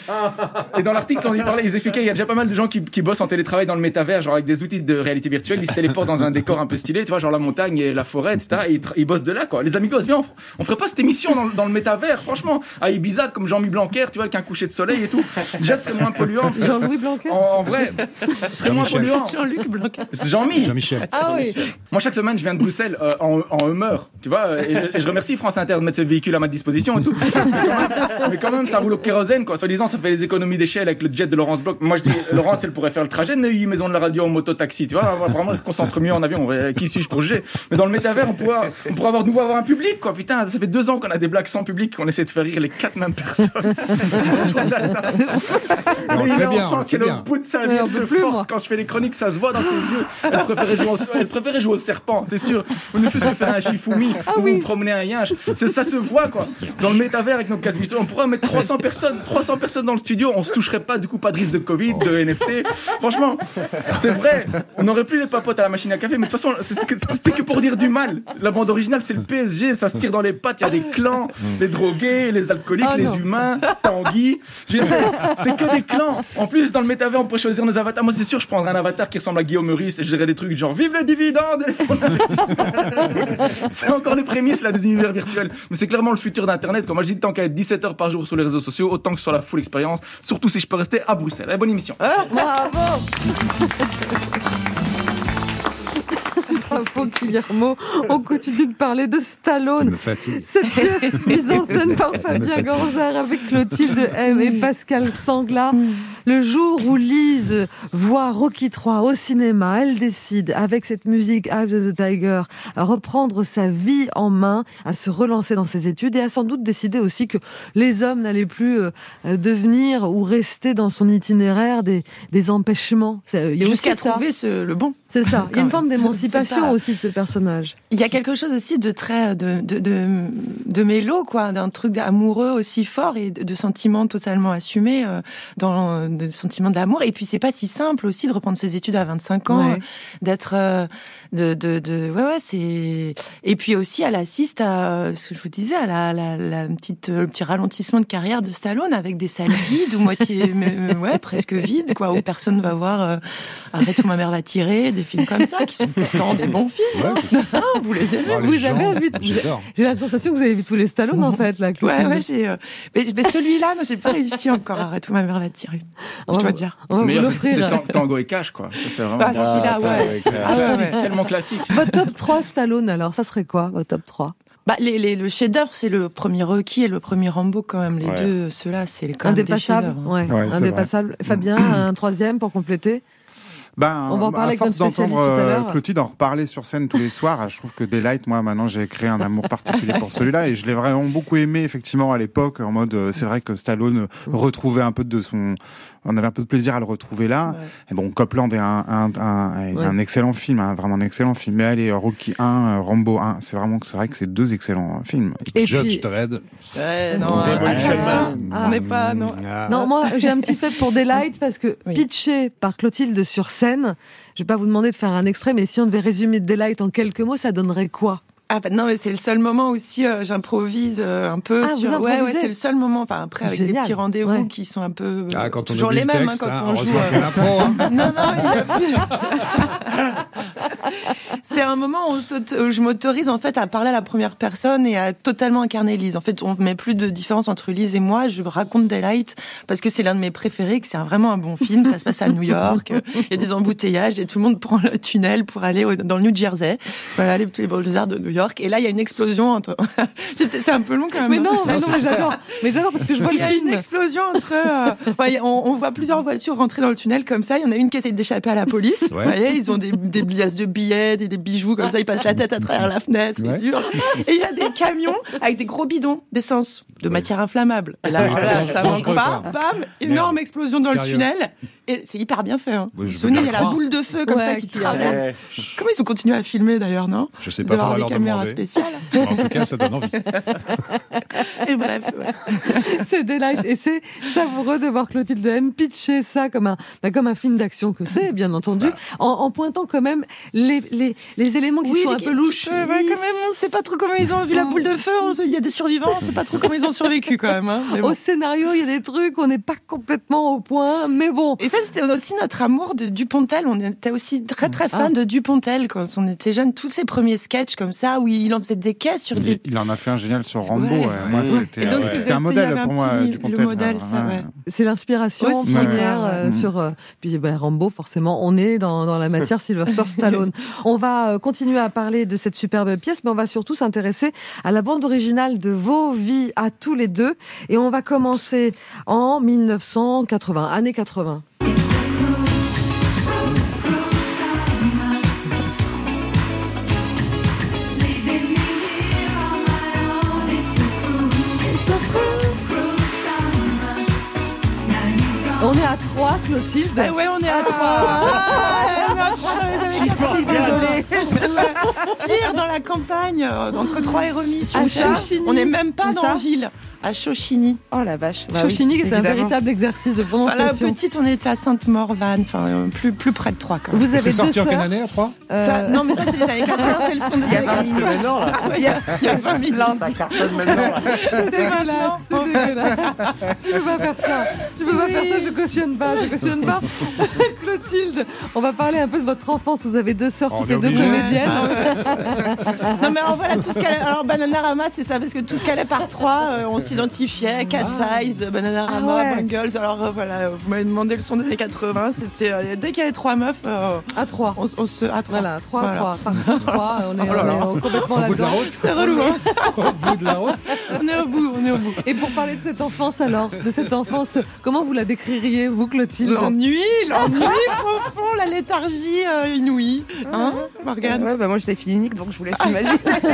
Et dans l'article, on y parlait, ils expliquaient, il y a déjà pas mal de gens qui, qui bossent en télétravail dans le métavers, genre avec des outils de réalité virtuelle, ils se téléportent dans un décor un peu stylé, tu vois, genre la montagne et la forêt, et cetera. Et ils, ils bossent de là, quoi. Les amigos, viens, on, on ferait pas cette émission dans, dans le métavers, franchement, à Ibiza, comme Jean-Mi Blanquer, tu vois, avec un coucher de soleil et tout. Déjà, ce serait moins polluant.
Jean-Louis Blanquer.
En, en vrai, ce serait moins polluant.
Jean-Luc Blanquer.
C'est Jean-Mi.
Jean-Michel.
Ah oui.
Moi, chaque semaine, je viens de Bruxelles euh, en, en humeur, tu vois, et je, et je remercie France Inter de mettre ce véhicule à ma disposition et tout. Mais quand même, mais quand même ça roule au kérosène, quoi. Soi-disant, ça fait des économies d'échelle avec le jet de Laurence Bloch. Moi, je dis, Laurence, elle pourrait faire le trajet de Neuilly, maison de la radio en moto-taxi, tu vois. Vraiment, elle se concentre mieux en avion. Qui suis-je pour juger? Mais dans le métavers, on pourra, on pourra avoir, nouveau avoir un public, quoi. Putain, ça fait deux ans qu'on a des blagues sans public, qu'on essaie de faire rire les quatre mêmes personnes. Mais il on sent qu'elle est au bout de sa vie, elle se force. Quand je fais les chroniques, ça se voit dans ses yeux. Elle préférait jouer au, elle préférait jouer au serpent, c'est sûr. On ne fait que faire un Shifumi ah, ou oui. promener un yinche. C'est, ça se voit, quoi. Dans le métavers avec nos cases virtuelles, on pourrait mettre trois cents personnes, trois cents personnes dans le studio, on se toucherait pas, du coup, pas de risque de Covid, de N F T. Franchement, c'est vrai. On n'aurait plus les papotes à la machine à café, mais de toute façon, c'est que, c'est que pour dire du mal. La bande originale, c'est le P S G, ça se tire dans les pattes. Il y a des clans, les drogués, les alcooliques, ah, les non. humains, Tanguy. C'est, c'est que des clans. En plus, dans le métavers, on pourrait choisir nos avatars. Moi, c'est sûr, je prendrais un avatar qui ressemble à Guillaume Meurice et je dirais des trucs genre vive les dividendes et les fonds d'investissement. C'est encore les prémices là des univers virtuels, mais c'est clairement le futur d'Internet. Comme moi je dis, tant qu'à être dix-sept heures par jour sur les réseaux sociaux, autant que ce soit la full expérience, surtout si je peux rester à Bruxelles. Allez, bonne émission.
Ah, bravo. Bravo Guillermo, on continue de parler de Stallone. Cette pièce mise en scène par Fabien Gorgère avec Clotilde M et Pascal Sangla. Le jour où Lise voit Rocky trois au cinéma, elle décide, avec cette musique Eye of the Tiger, à reprendre sa vie en main, à se relancer dans ses études et à sans doute décider aussi que les hommes n'allaient plus euh, devenir ou rester dans son itinéraire des, des empêchements. Il y a
Jusqu'à
aussi
trouver ce, le bon.
C'est ça. Il y a une forme d'émancipation aussi de ce personnage.
Il y a quelque chose aussi de très de de de, de mélo, quoi, d'un truc amoureux aussi fort et de, de sentiments totalement assumés euh, dans de sentiments d'amour. Et puis c'est pas si simple aussi de reprendre ses études à vingt-cinq ans, ouais. d'être euh, de de de ouais ouais c'est et puis aussi elle assiste à ce que je vous disais à la la, la petite le petit ralentissement de carrière de Stallone avec des salles vides ou moitié ouais presque vides, quoi, où personne va voir euh, arrête où ma mère va tirer, des des films comme ça, qui sont pourtant des bons films.
Ouais,
hein. Vous les aimez.
Oh, les
Vous
gens,
avez vu-
j'adore.
J'ai la sensation que vous avez vu tous les Stallone, en fait, là, Clotilde.
Ouais, ouais, j'ai. euh, Mais, mais celui-là, non, j'ai pas réussi encore. Arrête, ma mère l'a tiré.
On
Je
va
dois
vous-
dire.
On va vous
Mais c'est c'est
l'offrir.
Tan- Tango et Cash, quoi. Ça, c'est vraiment
Ah, celui-là,
ça,
ouais.
avec, euh,
Ah, ouais,
classique,
ouais.
tellement classique.
Votre top trois Stallone, alors, ça serait quoi, votre top trois?
Bah, les, les, le chef-d'œuvre, c'est le premier Rocky et le premier Rambo, quand même. Les
Ouais.
deux, ceux-là, c'est quand même des
Indépassable,
chefs-d'œuvre. hein.
ouais,
Ouais, c'est
indépassable. Fabien, un troisième pour compléter.
Ben,
On va en parler
à
avec
force
notre spécialiste
d'entendre
tout à
euh,
l'heure.
Clotilde en reparler sur scène tous les soirs, je trouve que Daylight, moi maintenant j'ai créé un amour particulier pour celui-là et je l'ai vraiment beaucoup aimé effectivement à l'époque en mode euh, c'est vrai que Stallone retrouvait un peu de son, on avait un peu de plaisir à le retrouver là.
Ouais.
Et bon, Copland est un un, un, est
Ouais.
un excellent film, hein, vraiment un excellent film. Mais allez, Rocky un, euh, Rambo un, c'est vraiment c'est vrai que c'est deux excellents films. Et
Et
Judge
puis,
Dredd.
Ouais, non,
Demolition
ah, ça,
Man.
Ah.
on n'est pas, non.
Ah.
non, moi, j'ai un petit fait pour Daylight parce que
Oui.
pitché par Clotilde sur scène, je vais pas vous demander de faire un extrait, mais si on devait résumer Daylight en quelques mots, ça donnerait quoi?
Ah bah non, mais c'est le seul moment aussi euh, j'improvise euh, un peu
Ah, vous
sur. Ouais, ouais,
improvisez
c'est le seul moment. Enfin après avec
Génial.
des petits rendez-vous
Ouais.
qui sont un peu euh,
Ah, quand on
toujours
oublie
les
le
mêmes
texte,
hein, quand
hein,
on joue.
heureusement qu'il y a l'impro, hein.
Non, non, il y a plus. C'est un moment où, on s'auto- où je m'autorise en fait à parler à la première personne et à totalement incarner Lise. En fait, on met plus de différence entre Lise et moi. Je raconte Daylight parce que c'est l'un de mes préférés, que c'est un- vraiment un bon film. Ça se passe à New York. Il y a des embouteillages et tout le monde prend le tunnel pour aller au- dans le New Jersey. Voilà, les, les banlieusards de New York. Et là, il y a une explosion entre. c'est c'est un peu long quand même.
Mais non, mais
Non,
non,
c'est
mais
super.
j'adore. Mais j'adore parce que je vois
Il
le
y a
film.
une explosion entre. euh, ouais, on, on voit plusieurs voitures rentrer dans le tunnel comme ça. Il y en a une qui essaie d'échapper à la police.
Ouais.
Vous voyez, ils ont des, des liasses de billets, des, des bijoux comme ça. Ils passent la tête à travers la fenêtre.
Ouais.
Ils hurlent. Et il y a des camions avec des gros bidons d'essence, de matière inflammable. Et là,
Oui,
voilà,
c'est
ça
dangereux,
manque pas.
quoi.
Bam, énorme explosion dans
Sérieux.
le tunnel. Et c'est hyper bien fait. Hein.
Oui, je
Vous
veux
souvenez,
bien
il y a
le
la
croire.
boule de feu comme
Ouais,
ça qui
qui
traverse. Comment ils ont continué à filmer d'ailleurs, non?
Je sais
Ils
pas,
doivent
faudra
avoir
leur
des caméras
demander.
spéciales.
En tout cas, ça donne envie.
Et bref, ouais.
C'est Daylight et c'est savoureux de voir Clotilde M pitcher ça comme un, bah, comme un film d'action que c'est, bien entendu, en, en pointant quand même les, les, les éléments qui sont un
des-
peu louches.
Ouais, ouais, quand même, on sait pas trop comment ils ont vu la boule de feu. on sait- Il y a des survivants, on sait pas trop comment ils ont survécu quand même. Hein. Mais bon.
Au scénario, il y a des trucs, on n'est pas complètement au point, mais bon.
Et ça, c'était aussi notre amour de Dupontel. On était aussi très très fan
Ah.
de Dupontel quand on était jeunes. Tous ces premiers sketchs comme ça où il en faisait des caisses sur
Il,
des.
il en a fait un génial sur Rambo.
Ouais.
ouais. Moi,
Ouais.
c'était
Et donc,
ouais.
c'est-
c'était un
il y
modèle
avait un
pour moi
petit-
du
le
Pontel.
modèle, ça, ouais.
C'est l'inspiration
Aussi,
première
ouais.
euh, sur euh, puis ben, Rambo forcément on est dans, dans la matière Sylvester Stallone. On va euh, continuer à parler de cette superbe pièce mais on va surtout s'intéresser à la bande originale de vos vies à tous les deux et on va commencer en mille neuf cent quatre-vingts, années quatre-vingts. On est à trois, Clotilde.
Ah ouais, on est à trois. on est à trois dans les années
Je suis si désolée.
Pire dans la campagne, euh, entre Troyes et Remis. sur
À
ça.
Chauchigny.
On n'est même pas
Où
dans
ça
la ville. À Chauchigny.
Oh la vache. Bah oui,
Chauchigny, qui est un
évidemment.
véritable exercice de
Enfin, la
prononciation.
petite, on était à Sainte-Maure-Vannes, enfin euh, plus plus près de Troyes quand même.
Vous
Et
avez
c'est
deux
sorti en quelle
sœurs.
année, à trois
Euh,
Ça- non mais ça c'est les années quatre-vingts, c'est le son des
Il y a
années
vingt
quatre-vingts.
minutes.
Il y a, il y a vingt minutes.
Lundi.
C'est dégueulasse, c'est dégueulasse. Tu peux pas faire ça. Tu peux pas faire ça, je cautionne pas, je cautionne pas. Clotilde, on va parler un peu de votre enfance. Vous avez deux sœurs,
On
toutes
est
les deux
obligé.
comédiennes.
Non mais alors voilà tout ce qu'elle alors Bananarama c'est ça parce que tout ce qu'elle est par trois euh, on s'identifiait Cat Size, Bananarama,
Ah ouais.
Bangles. Alors euh, voilà, vous m'avez demandé le son des années quatre-vingts, c'était euh, dès qu'il y avait trois meufs euh,
À trois.
on, s- on se à trois.
Voilà, trois,
Voilà.
trois. Par trois, on est,
Oh là
on est
là.
complètement
Au bout de la
là-dedans.
route.
C'est relou hein.
Au bout de la route.
On est au bout, on est au bout.
Et pour parler de cette enfance alors, de cette enfance, comment vous la décririez, vous, Clotilde?
L'ennui, l'ennui profond, la léthargie euh, inouïe, hein, Morgane.
Ouais, bah moi j'étais fille unique donc je vous laisse imaginer.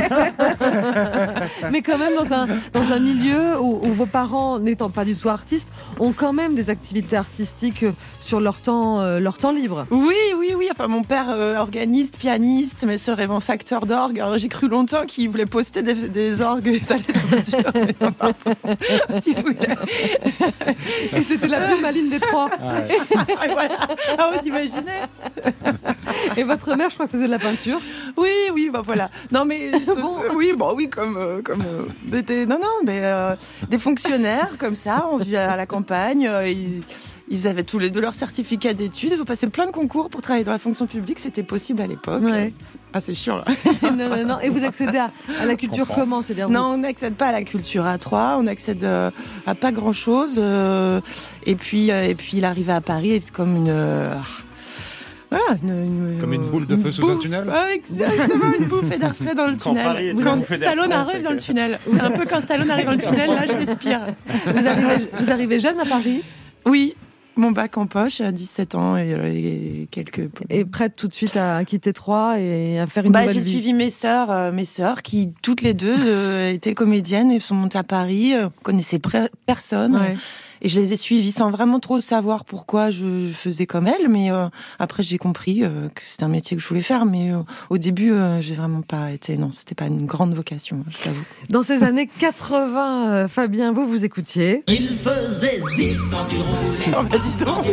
Mais quand même dans un, dans un milieu où, où vos parents, n'étant pas du tout artistes, ont quand même des activités artistiques sur leur temps, euh, leur temps libre.
Oui, oui, oui. Enfin, mon père euh, organiste, pianiste, mes sœurs étaient facteur d'orgue. Alors j'ai cru longtemps qu'il voulait poster des, des orgues et ça allait être dur. Mais non, pardon. Si vous voulez.
Et c'était la plus maligne des trois.
Et voilà. Ah, vous imaginez?
Et votre mère, je crois, faisait de la peinture.
Oui, oui, bah voilà. Non, mais ce-
Bon.
ce- oui, bon, oui, comme, euh, comme euh, des, des- non, non, mais euh, des fonctionnaires comme ça, on vit à la campagne. euh, ils, Ils avaient tous les deux leur certificat d'études. Ils ont passé plein de concours pour travailler dans la fonction publique. C'était possible à l'époque.
Ouais.
Ah, c'est chiant, là.
non, non, non. Et vous accédez à, à la culture comment? C'est-à-dire vous...
Non, on n'accède pas à la culture A trois. On accède euh, à pas grand-chose. Euh, et, puis, euh, et puis, il arrivait à Paris et c'est comme une... Euh, Voilà, une, une,
Comme une boule de feu
une
sous
bouffe,
un tunnel.
ouais, exactement, une bouffée d'air frais dans le
Quand Paris
tunnel.
est
Quand
une bouffée d'air
Stallone
frais,
arrive
c'est
dans
que-
le tunnel. C'est un peu quand Stallone arrive dans le tunnel, là, je respire.
Vous arrivez, vous arrivez jeune à Paris
Oui, mon bac en poche à dix-sept ans et, et quelques...
et prête tout de suite à quitter Troyes et à faire une
Bah,
nouvelle
j'ai
vie.
suivi mes sœurs, euh, mes sœurs qui toutes les deux euh, étaient comédiennes et sont montées à Paris, euh, connaissaient pre- personne.
Ouais.
Et je les ai suivies sans vraiment trop savoir pourquoi je, je faisais comme elles. Mais euh, après, j'ai compris euh, que c'était un métier que je voulais faire. Mais euh, au début, euh, j'ai vraiment pas été... Non, c'était pas une grande vocation, je t'avoue.
Dans ces années quatre-vingts, euh, Fabien, vous vous écoutiez.
Il faisait zip quand tu roulais.
Oh bah dis donc.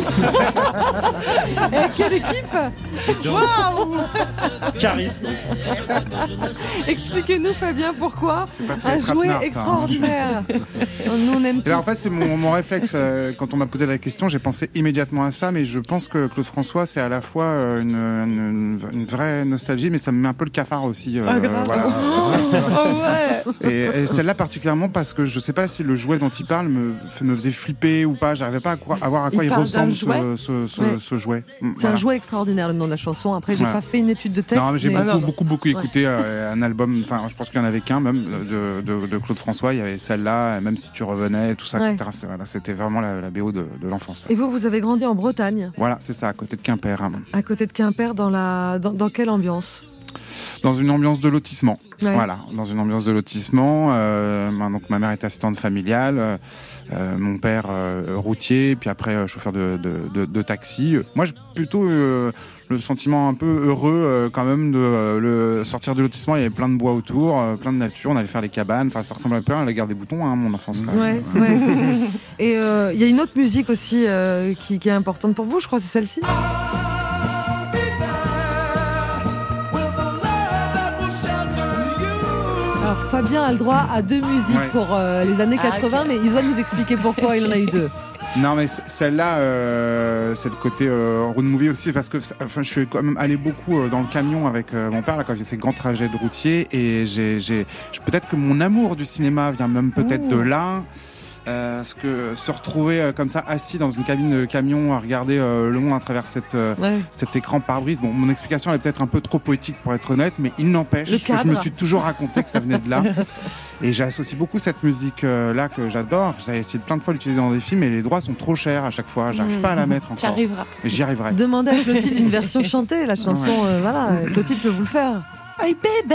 Et quelle équipe! Waouh!
Charisme.
Expliquez-nous, Fabien, pourquoi
pas très
un jouet
trapenard, ça, hein.
extraordinaire. Nous, on aime
Et
tout.
ben, en fait, c'est mon, mon réflexe. euh, quand on m'a posé la question, j'ai pensé immédiatement à ça, mais je pense que Claude François, c'est à la fois euh, une, une, une vraie nostalgie, mais ça me met un peu le cafard aussi. euh,
Ah, grave.
voilà.
Oh ouais.
Et, et celle-là particulièrement parce que je sais pas si le jouet dont il parle me, me faisait flipper ou pas. J'arrivais pas à, quoi, à voir à quoi
Il
il,
parle
ressemble
d'un
ce,
jouet
ce, ce,
Ouais.
ce jouet. Mm,
C'est
voilà.
un jouet extraordinaire, le nom de la chanson. Après, j'ai
Ouais.
pas fait une étude de texte.
Non, mais j'ai
mais-
beaucoup,
Ah, non, non.
beaucoup, beaucoup écouté euh, un album. Enfin, je pense qu'il y en avait qu'un même de, de, de Claude François. Il y avait celle-là, même si tu revenais, tout ça,
Ouais.
et cetera. C'est- voilà, C'était vraiment la, la B O de, de l'enfance.
Et vous, vous avez grandi en Bretagne,
Voilà, c'est ça, à côté de Quimper, hein.
à côté de Quimper, dans, la... dans, dans quelle ambiance?
Dans une ambiance de lotissement.
Ouais.
Voilà, dans une ambiance de lotissement. Euh, ma- donc ma mère est assistante familiale, euh, euh, mon père euh, routier, puis après euh, chauffeur de, de, de, de taxi. Moi, j'ai plutôt euh, le sentiment un peu heureux euh, quand même de euh, le sortir du lotissement. Il y avait plein de bois autour, euh, plein de nature. On allait faire les cabanes. Enfin, ça ressemble un peu à la gare des boutons, hein, mon enfance. Quand même.
Ouais, ouais. Et euh, il y a une autre musique aussi euh, qui, qui est importante pour vous, je crois, c'est celle-ci. Alors, Fabien a le droit à deux musiques
Ouais.
pour euh, les années
Ah,
quatre-vingts,
ok.
mais il doit nous expliquer pourquoi il en a eu deux.
Non, mais c- celle-là, euh, c'est le côté euh, road movie aussi, parce que enfin, je suis quand même allé beaucoup euh, dans le camion avec euh, mon père là, quand j'ai ces grands trajets de routier, et j'ai, j'ai, je- peut-être que mon amour du cinéma vient même peut-être de là. Euh, parce que se retrouver euh, comme ça assis dans une cabine de camion à regarder euh, le monde à travers cette, euh,
Ouais.
cet écran pare-brise. Bon, mon explication est peut-être un peu trop poétique pour être honnête, mais il n'empêche
Le
que je me
cadre.
suis toujours raconté que ça venait de là. Et j'associe beaucoup cette musique euh, là que j'adore. J'ai essayé de plein de fois l'utiliser dans des films, et les droits sont trop chers à chaque fois. J'arrive
Mmh.
pas à la mettre
Tu
encore.
arriveras.
Mais j'y arriverai.
Demandez à Clotilde une version chantée, la chanson,
Ouais.
euh, voilà, Clotilde peut vous le faire.
Hey baby.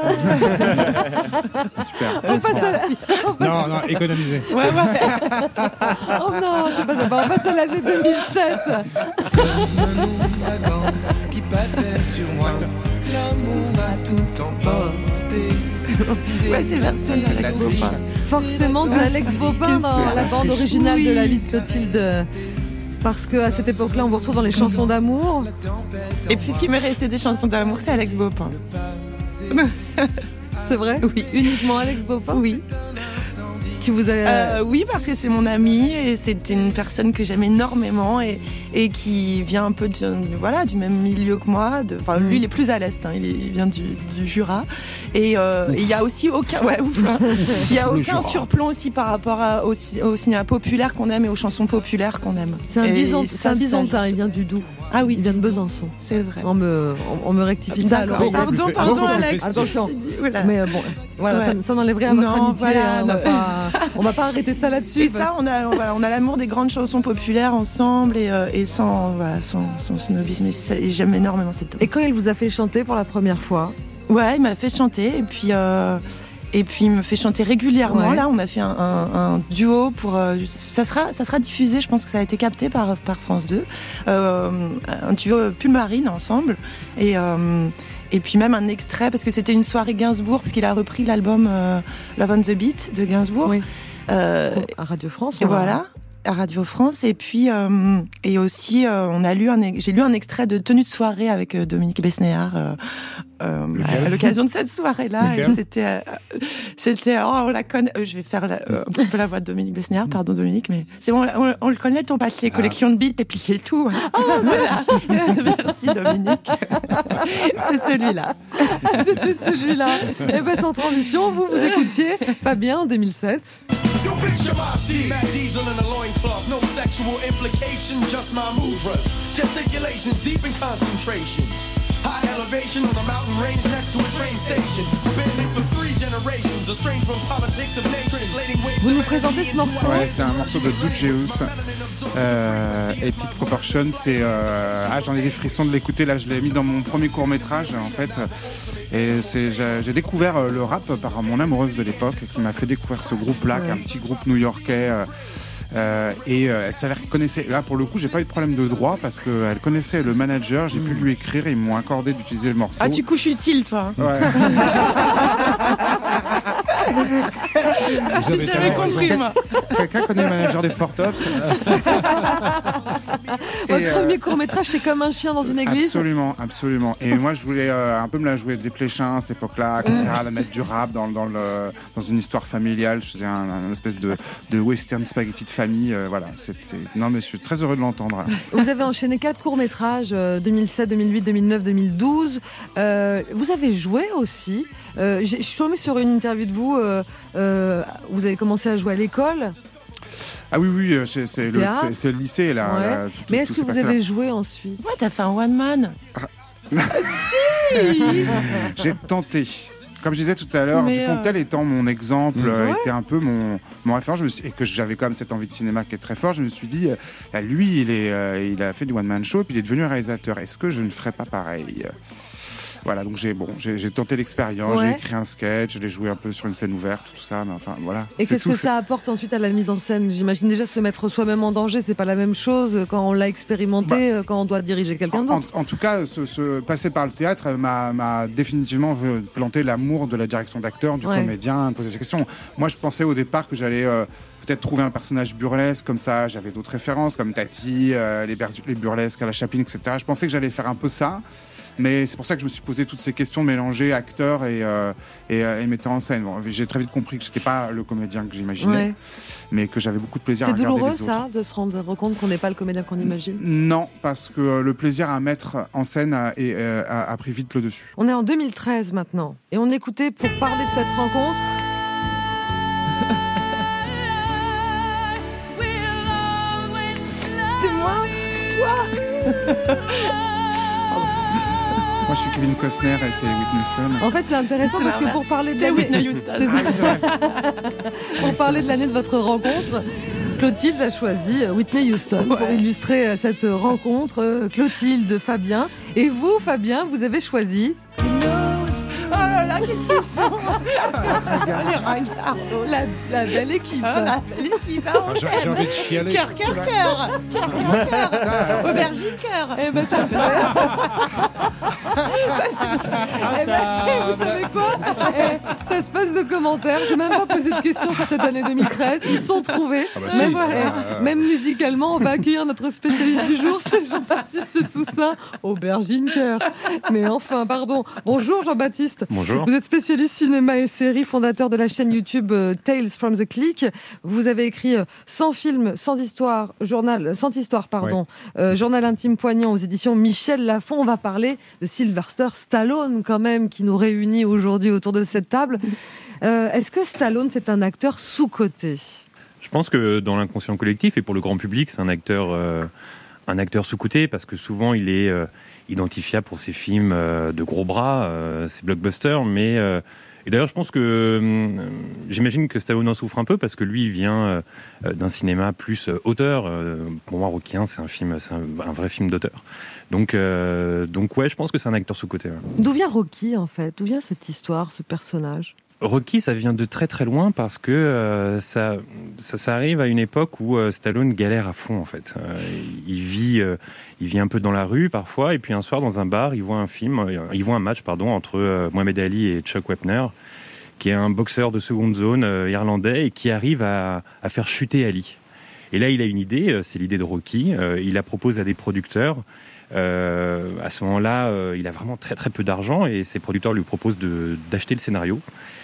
Super.
On passe à... on passe-
Non, non, économisez.
Ouais, ouais.
Oh non, c'est pas ça. On passe à l'année deux mille sept.
qui passait sur moi. L'amour a tout emporté.
Ouais, c'est version d'Alex Bopin.
Forcément de Alex Bopin dans la bande originale
Oui.
de La vie de Clotilde. Parce qu'à cette époque-là, on vous retrouve dans les chansons d'amour.
Et puis ce qui m'est resté des chansons d'amour, c'est Alex Bopin.
C'est vrai?
Oui.
Uniquement Alex Bopin?
Oui.
Qui vous a...
Euh, oui, parce que c'est mon ami et c'est une personne que j'aime énormément et, et qui vient un peu de, voilà, du même milieu que moi. De, enfin,
Mm.
lui, il est plus à l'est, hein, il, est- il vient du, du Jura. Et euh, et il y a aussi aucun, ouais, ouf, hein. Il y a
Le
aucun
Jura.
surplomb aussi par rapport à- au, ci- au cinéma populaire qu'on aime et aux chansons populaires qu'on aime.
C'est un,
Et
Byzant-
ça,
c'est un
ça-
Byzantin, il vient du Doubs.
Ah
Il
oui,
vient de Besançon.
c'est vrai.
On me, on, on me rectifie ça.
D'accord.
alors.
Beaucoup
Pardon,
plus-
pardon,
beaucoup plus
Alex.
festif.
Attention.
J'ai dit, oula.
Mais euh, bon, voilà,
Ouais.
ça, ça n'enlèverait à votre
Non,
amitié.
voilà,
hein, on va
non.
pas, on va pas arrêter ça là-dessus.
Et ça, on a, voilà, on a l'amour des grandes chansons populaires ensemble et, euh, et sans, voilà, sans, sans snobisme. Et ça- et j'aime énormément cette
Et quand il vous a fait chanter pour la première fois,
Ouais, il m'a fait chanter et puis euh, et puis il me fait chanter régulièrement.
Ouais.
Là, on a fait un, un- un duo pour euh, ça sera ça sera diffusé. Je pense que ça a été capté par par France deux. Euh, un duo Pulmarine ensemble et euh, et puis même un extrait parce que c'était une soirée Gainsbourg parce qu'il a repris l'album euh, Love on the Beat de Gainsbourg.
Oui.
Euh,
à Radio France,
et
on l'a-
voilà. à Radio France. Et puis, euh, et aussi, euh, on a lu un, j'ai lu un extrait de Tenue de soirée avec euh, Dominique Besnéard euh, euh, à l'occasion de cette soirée-là. Et c'était, euh, c'était, oh, on la connaît. Euh, je vais faire la, euh, un petit peu la voix de Dominique Besnéard, pardon Dominique, mais c'est bon, on, on le connaît, ton passe les collections de beats et puis c'est tout. Oh, voilà. Merci Dominique. C'est celui-là.
C'était celui-là. Et ben sans transition, vous vous écoutiez Fabien en deux mille sept.
Yo, picture my Steve, Matt Diesel in a loincloth. No sexual implication, just my movers. Gesticulations deep in concentration. High elevation on a mountain range next to a train station. Bending for three generations, estranged from politics of nature.
Vous nous présentez ce morceau?
Ouais, c'est un morceau de Dujeus. Euh, Epic Proportion, c'est euh, ah, j'en ai des frissons de l'écouter. Là, je l'ai mis dans mon premier court métrage en fait. Et c'est, j'ai, j'ai découvert le rap par mon amoureuse de l'époque qui m'a fait découvrir ce groupe-là, ouais. qui est un petit groupe new-yorkais. Euh, Euh, et euh, elle s'avère qu'elle connaissait. Là, pour le coup, j'ai pas eu de problème de droit parce qu'elle connaissait le manager. J'ai mmh. pu lui écrire et ils m'ont accordé d'utiliser le morceau.
Ah, tu couches utile, toi.
Ouais.
Vous avez
J'avais compris,
Quel,
moi.
Quelqu'un connaît le manager des Four Tops?
Votre euh, premier court-métrage, c'est Comme un chien dans une église?
Absolument, absolument. Et moi, je voulais euh, un peu me la jouer des Pléchins à cette époque-là, et cetera, mettre du rap dans, dans, le, dans une histoire familiale. Je faisais un, un espèce de, de western spaghetti de famille. Euh, voilà. C'est, c'est... Non, mais je suis très heureux de l'entendre.
Vous avez enchaîné quatre courts-métrages, euh, deux mille sept, deux mille huit, deux mille neuf, deux mille douze. Euh, vous avez joué aussi. Euh, je suis tombée sur une interview de vous. Euh, euh, vous avez commencé à jouer à l'école.
Ah oui, oui, c'est, c'est, le, c'est, c'est le lycée, là.
Ouais.
là tout,
Mais
tout,
est-ce
tout
que vous avez là. joué ensuite?
Ouais, t'as fait un one-man.
Ah.
Si
J'ai tenté. Comme je disais tout à l'heure, Dupontel euh... étant mon exemple, mmh. euh, était un peu mon, mon référent, je me suis, et que j'avais quand même cette envie de cinéma qui est très forte, je me suis dit, euh, lui, il, est, euh, il a fait du one-man show, puis il est devenu réalisateur. Est-ce que je ne ferais pas pareil? Voilà, donc j'ai, bon, j'ai, j'ai tenté l'expérience, ouais. j'ai écrit un sketch, je l'ai joué un peu sur une scène ouverte, tout ça, mais enfin voilà.
Et qu'est-ce
tout,
que
c'est...
ça apporte ensuite à la mise en scène? J'imagine déjà se mettre soi-même en danger, c'est pas la même chose quand on l'a expérimenté, bah, quand on doit diriger quelqu'un d'autre.
En, en tout cas, ce, ce passer par le théâtre m'a, m'a définitivement planté l'amour de la direction d'acteur, du ouais. comédien, de poser des questions. Moi, je pensais au départ que j'allais euh, peut-être trouver un personnage burlesque comme ça. J'avais d'autres références comme Tati, euh, les, ber- les burlesques à la Chaplin, et cetera. Je pensais que j'allais faire un peu ça. Mais c'est pour ça que je me suis posé toutes ces questions, mélanger acteur et, euh, et, et metteur en scène. Bon, j'ai très vite compris que je n'étais pas le comédien que j'imaginais, ouais. mais que j'avais beaucoup de plaisir
c'est
à regarder les autres.
C'est douloureux, ça, de se rendre compte qu'on n'est pas le comédien qu'on imagine?
Non, parce que euh, le plaisir à mettre en scène a, et, euh, a, a pris vite le dessus.
On est en deux mille treize maintenant, et on écoutait, pour parler de cette rencontre...
C'était moi, toi.
Moi, je suis Kevin Costner et c'est Whitney Houston.
En fait, c'est intéressant c'est parce que pour parler de
l'année... Whitney Houston.
C'est ça. Pour parler de l'année de votre rencontre, Clotilde a choisi Whitney Houston ouais. pour illustrer cette rencontre. Clotilde, Fabien. Et vous, Fabien, vous avez choisi...
Oh là là, qu'est-ce qu'ils sont
la, la belle équipe.
Oh, la belle équipe. Ah,
j'ai, j'ai envie de chialer.
Cœur, cœur, cœur. Aubergine cœur.
Eh ben ça fait. Eh ben, vous savez quoi eh, ça se passe de commentaires. J'ai même pas posé de questions sur cette année deux mille treize. Ils sont trouvés. Ah bah même, si. eh, même musicalement, on va accueillir notre spécialiste du jour, c'est Jean-Baptiste Toussaint. Aubergine cœur. Mais enfin, pardon. Bonjour Jean-Baptiste.
Bonjour.
Vous êtes spécialiste cinéma et série, fondateur de la chaîne YouTube euh, Tales from the Click. Vous avez écrit euh, cent films, sans histoire, journal, sans histoire, pardon, ouais. euh, journal intime poignant aux éditions Michel Lafon. On va parler de Sylvester Stallone quand même, qui nous réunit aujourd'hui autour de cette table. Euh, est-ce que Stallone, c'est un acteur sous-coté?
Je pense que dans l'inconscient collectif et pour le grand public, c'est un acteur, euh, un acteur sous-coté parce que souvent il est euh, identifiable pour ses films euh, de gros bras, euh, ses blockbusters, mais euh, et d'ailleurs je pense que euh, j'imagine que Stallone en souffre un peu parce que lui il vient euh, d'un cinéma plus euh, auteur. Euh, pour moi, Rocky un, c'est un film, c'est un, un vrai film d'auteur. Donc, euh, donc ouais, je pense que c'est un acteur sous-coté. Ouais.
D'où vient Rocky en fait? D'où vient cette histoire, ce personnage?
Rocky, ça vient de très très loin parce que euh, ça, ça, ça arrive à une époque où euh, Stallone galère à fond en fait. Euh, il vit, euh, il vit un peu dans la rue parfois, et puis un soir dans un bar, il voit un film, euh, il voit un match pardon entre euh, Mohamed Ali et Chuck Wepner, qui est un boxeur de seconde zone euh, irlandais et qui arrive à, à faire chuter Ali. Et là, il a une idée, c'est l'idée de Rocky. Euh, il la propose à des producteurs. Euh, à ce moment-là, euh, il a vraiment très très peu d'argent et ses producteurs lui proposent de, d'acheter le scénario.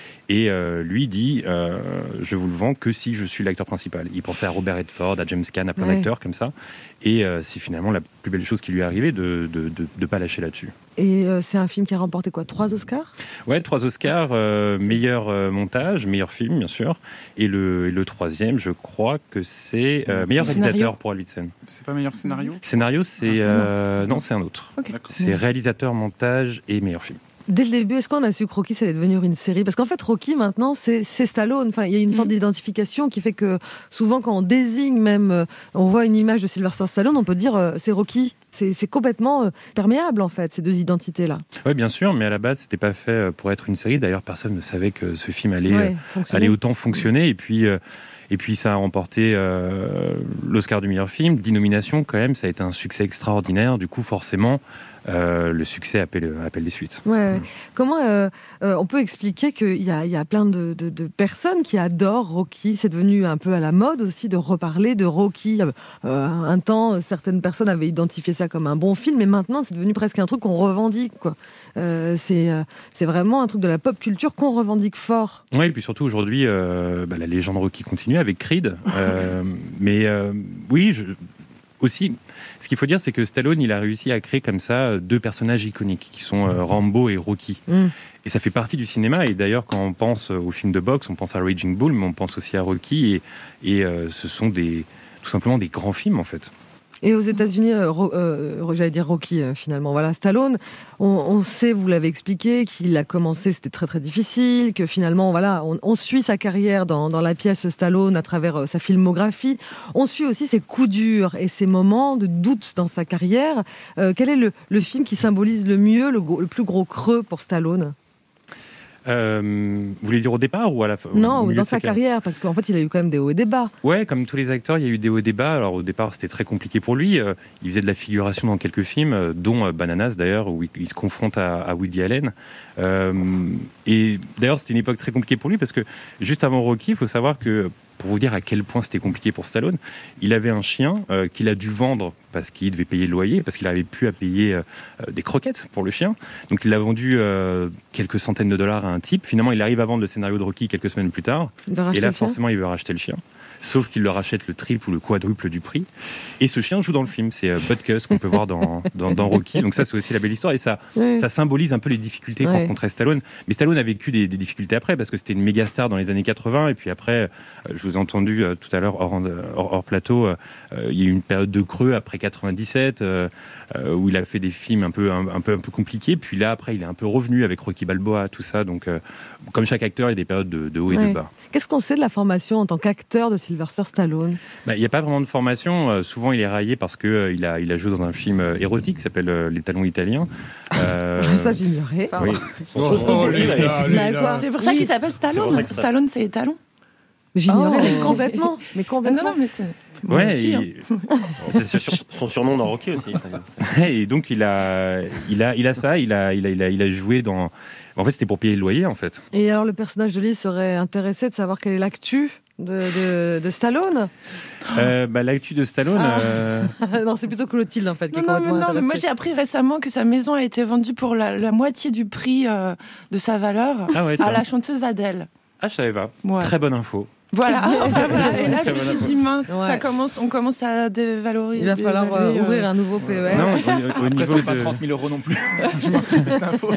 Et euh, lui dit, euh, je vous le vends que si je suis l'acteur principal. Il pensait à Robert Redford, à James Caan, à plein ouais. d'acteurs comme ça. Et euh, c'est finalement la plus belle chose qui lui est arrivée de de, de, de pas lâcher là-dessus.
Et euh, c'est un film qui a remporté quoi, trois Oscars ?
Ouais, trois Oscars, euh, meilleur euh, montage, meilleur film bien sûr. Et le, et le troisième, je crois que c'est euh, meilleur
c'est
réalisateur
scénario.
pour Alvitsen.
C'est pas meilleur scénario ?
Scénario, c'est euh, non, c'est un autre.
Okay.
C'est réalisateur, montage et meilleur film.
Dès le début, est-ce qu'on a su que Rocky, ça allait devenir une série ? Parce qu'en fait, Rocky, maintenant, c'est, c'est Stallone. Enfin, il y a une sorte d'identification qui fait que souvent, quand on désigne même, euh, on voit une image de Sylvester Stallone, on peut dire euh, c'est Rocky. C'est, c'est complètement euh, perméable, en fait, ces deux identités-là.
Oui, bien sûr, mais à la base, c'était pas fait pour être une série. D'ailleurs, personne ne savait que ce film allait,
ouais,
euh, allait autant fonctionner. Et puis... Euh, Et puis ça a remporté euh, l'Oscar du meilleur film, dix nominations quand même, ça a été un succès extraordinaire. Du coup, forcément, euh, le succès appelle, appelle les suites.
Ouais, ouais. Comment euh, euh, on peut expliquer qu'il y a, il y a plein de, de, de personnes qui adorent Rocky ? C'est devenu un peu à la mode aussi de reparler de Rocky. Euh, un temps, certaines personnes avaient identifié ça comme un bon film, mais maintenant c'est devenu presque un truc qu'on revendique, quoi. Euh, c'est, euh, c'est vraiment un truc de la pop culture qu'on revendique fort.
Oui, et puis surtout aujourd'hui, euh, bah, la légende Rocky continue avec Creed. Euh, mais euh, oui, je... aussi, ce qu'il faut dire, c'est que Stallone, il a réussi à créer comme ça deux personnages iconiques qui sont euh, Rambo et Rocky. Mm. Et ça fait partie du cinéma. Et d'ailleurs, quand on pense aux films de boxe, on pense à Raging Bull, mais on pense aussi à Rocky. Et, et euh, ce sont des, tout simplement des grands films, en fait.
Et aux États-Unis, euh, euh, j'allais dire Rocky, euh, finalement. Voilà, Stallone, on, on sait, vous l'avez expliqué, qu'il a commencé, c'était très très difficile, que finalement, voilà, on, on suit sa carrière dans, dans la pièce Stallone à travers euh, sa filmographie. On suit aussi ses coups durs et ses moments de doute dans sa carrière. Euh, quel est le, le film qui symbolise le mieux le, le plus gros creux pour Stallone ?
Euh, vous voulez dire au départ ou à la fin ?
Non, dans sa carrière, parce qu'en fait, il a eu quand même des hauts et des bas.
Ouais, comme tous les acteurs, il y a eu des hauts et des bas. Alors au départ, c'était très compliqué pour lui. Euh, il faisait de la figuration dans quelques films, euh, dont euh, Bananas d'ailleurs, où il, il se confronte à, à Woody Allen. Euh, et d'ailleurs, c'était une époque très compliquée pour lui, parce que juste avant Rocky, il faut savoir que, pour vous dire à quel point c'était compliqué pour Stallone, il avait un chien euh, qu'il a dû vendre parce qu'il devait payer le loyer, parce qu'il n'avait plus à payer euh, des croquettes pour le chien. Donc il l'a vendu euh, quelques centaines de dollars à un type. Finalement, il arrive à vendre le scénario de Rocky quelques semaines plus tard. Et là, forcément, il veut racheter le chien. Sauf qu'il le rachète le triple ou le quadruple du prix. Et ce chien joue dans le film. C'est euh, Butkus qu'on peut voir dans, dans, dans Rocky. Donc ça, c'est aussi la belle histoire. Et ça, oui. ça symbolise un peu les difficultés ouais. que rencontrait Stallone. Mais Stallone a vécu des, des difficultés après, parce que c'était une méga star dans les années quatre-vingts. Et puis après, euh, je vous ai entendu euh, tout à l'heure hors, hors, hors plateau, euh, il y a eu une période de creux après quatre-vingt-dix-sept, euh, euh, où il a fait des films un peu, un, un peu, un peu compliqués. Puis là, après, il est un peu revenu avec Rocky Balboa, tout ça. Donc, euh, comme chaque acteur, il y a des périodes de, de haut et
ouais.
de bas.
Qu'est-ce qu'on sait de la formation en tant qu'acteur de Sylvester Stallone ?
Bah, il n'y a pas vraiment de formation. Euh, souvent, il est raillé parce qu'il euh, a, il a joué dans un film euh, érotique qui s'appelle euh, Les Talons Italiens.
Euh... Ça, j'ignorais.
Oui.
Oh, oh, les gars, les gars.
C'est pour ça qu'il s'appelle Stallone. C'est ça Stallone, c'est les talons.
J'ignorais oh. complètement. Mais complètement.
Non, non, mais c'est...
Ouais, et...
hein.
c'est sur, son surnom dans Rocky aussi.
Et donc, il a, il a, il a ça. Il a, il a, il a, il a joué dans... En fait, c'était pour payer le loyer, en fait.
Et alors, le personnage de Liz serait intéressé de savoir quelle est l'actu de, de, de Stallone
euh, bah, l'actu de Stallone...
Ah.
Euh...
non, c'est plutôt Clotilde, en fait, qui
non,
est complètement
non, non,
intéressée.
Moi, j'ai appris récemment que sa maison a été vendue pour la, la moitié du prix euh, de sa valeur
ah ouais,
à la chanteuse Adèle.
Ah, je savais pas.
Ouais.
Très bonne info.
Voilà. voilà. Et là, je me suis dit, mince, ouais. ça commence, on commence à dévaloriser.
Il va falloir euh, ouvrir un nouveau P E R.
Non, au, au niveau de... pas trente mille euros non plus. Je m'en fous de cette info.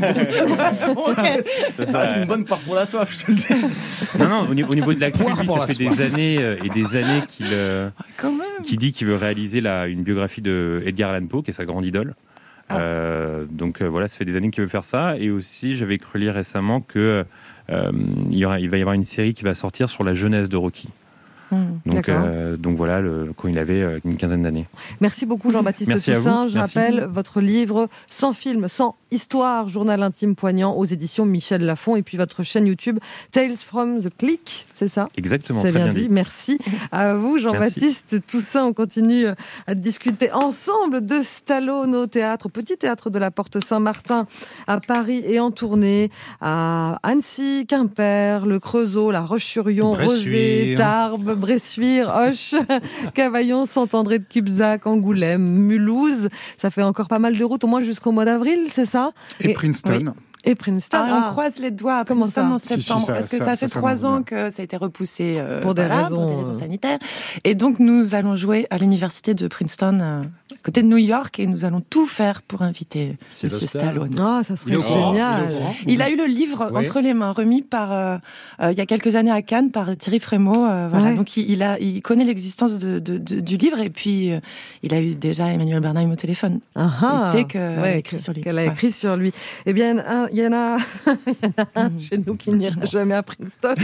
Okay. C'est, ça, c'est une bonne part pour la soif, je te le dis.
Non, non, au niveau, au niveau de l'actu, lui, ça fait des années euh, et des années qu'il, euh, qu'il dit qu'il veut réaliser la, une biographie de Edgar Allan Poe, qui est sa grande idole. Ah. Euh, donc euh, voilà, ça fait des années qu'il veut faire ça. Et aussi, j'avais cru lire récemment que euh, il, y aura, il va y avoir une série qui va sortir sur la jeunesse de Rocky. Mmh, donc, euh, donc voilà, le, quand il avait euh, une quinzaine d'années.
Merci beaucoup Jean-Baptiste
Merci
Toussaint. Je
Merci.
rappelle votre livre Sans film, sans histoire, journal intime poignant aux éditions Michel Lafon, et puis votre chaîne YouTube Tales from the Click, c'est ça ?
Exactement,
c'est
très
bien,
bien
dit.
dit.
Merci à vous Jean-Baptiste
Merci.
Toussaint. On continue à discuter ensemble de Stallone au théâtre, au Petit Théâtre de la Porte Saint-Martin à Paris et en tournée à Annecy, Quimper, le Creusot, la Roche-sur-Yon, Rosé, Tarbes, Bressuire, Auch, Cavaillon, Saint-André de Cubzac, Angoulême, Mulhouse. Ça fait encore pas mal de routes, au moins jusqu'au mois d'avril, c'est ça?
Et, et Princeton.
Oui. Et Princeton.
Ah,
ah.
on croise les doigts à
Comment
Princeton
ça
en septembre.
Si, si, ça,
parce que ça,
ça,
ça fait
ça, ça
trois ans
bien.
que ça a été repoussé euh,
pour, des
voilà,
raisons,
pour des raisons sanitaires. Et donc, nous allons jouer à l'université de Princeton, euh, à côté de New York, et nous allons tout faire pour inviter
C'est
Monsieur
le star.
Stallone.
Ah, ça serait
Il est au courant,
génial.
il est au courant.
Il a eu le livre
Oui.
entre les mains, remis par euh, euh, il y a quelques années à Cannes par Thierry Frémaux. Euh, voilà.
Ouais.
Donc il, il a, il connaît l'existence de, de, de, du livre, et puis euh, il a eu déjà Emmanuel Bernheim au téléphone.
Ah,
il sait qu'elle
ouais,
a écrit sur lui.
Qu'elle a
Ouais.
écrit sur lui. Eh bien, un- il y en a, il y en a un chez nous qui n'ira jamais à Princeton.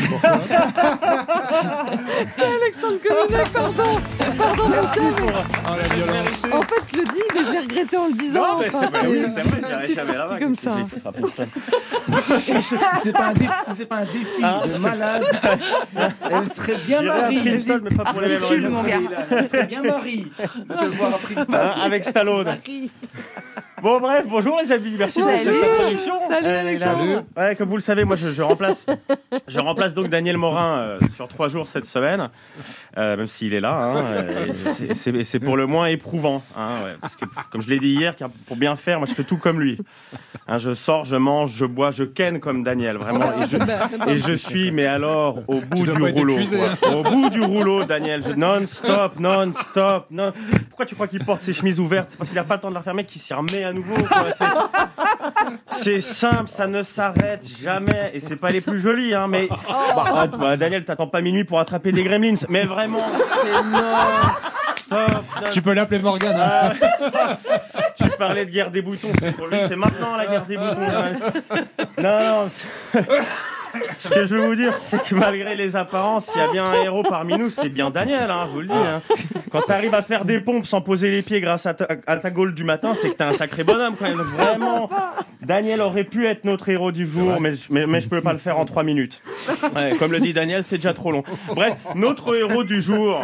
C'est Alexandre Cominac, pardon. Pardon, mon cher.
Ah, la violence.
En fait, je le dis, mais je l'ai regretté en le disant.
Non, mais
Enfin,
c'est, bah oui, c'est vrai, j'irai
c'est
jamais
sorti
là-bas.
comme
qu'est-ce que
ça.
j'ai foutre à Princeton.
Si c'est pas un défi, si c'est pas un défi
Ah,
de
c'est-
malade, elle serait bien
J'irai à
Marie.
Princeton, mais pas pour les mêmes
Articule,
raisons.
mon gars.
Elle serait bien Marie de te voir à Princeton.
Hein, avec Stallone. Bon bref, bonjour les amis, merci pour
Salut.
cette introduction.
Salut,
Euh,
Alexandre.
Ouais, comme vous le savez, moi je, je remplace, je remplace donc Daniel Morin euh, sur trois jours cette semaine, euh, même s'il est là. Hein, euh, et c'est, c'est, c'est pour le moins éprouvant, hein, ouais, parce que comme je l'ai dit hier, car pour bien faire, moi je fais tout comme lui. Hein, je sors, je mange, je bois, je ken comme Daniel, vraiment. Et je, et je suis, mais alors au bout
dois
du
pas être
rouleau,
épuisé,
quoi. Au bout du rouleau, Daniel, je non-stop, non-stop, non. Pourquoi tu crois qu'il porte ses chemises ouvertes? C'est parce qu'il a pas le temps de la refermer qu'il s'y remet à nouveau. Quoi. C'est... c'est simple, ça ne s'arrête jamais, et c'est pas les plus jolis, hein. Mais bah, bah, Daniel, t'attends pas minuit pour attraper des gremlins, mais vraiment, c'est non-stop.
Tu peux l'appeler Morgane. Hein.
Ah, tu parlais de guerre des boutons, c'est pour lui, c'est maintenant la guerre des boutons. Non, non. C'est... Ce que je veux vous dire, c'est que malgré les apparences, il y a bien un héros parmi nous, c'est bien Daniel, hein, je vous le dis. Hein. Quand t'arrives à faire des pompes sans poser les pieds grâce à ta, à ta gaule du matin, c'est que t'es un sacré bonhomme quand même. Donc, vraiment, Daniel aurait pu être notre héros du jour, mais, mais, mais je peux pas le faire en trois minutes. Ouais, comme le dit Daniel, c'est déjà trop long. Bref, notre héros du jour.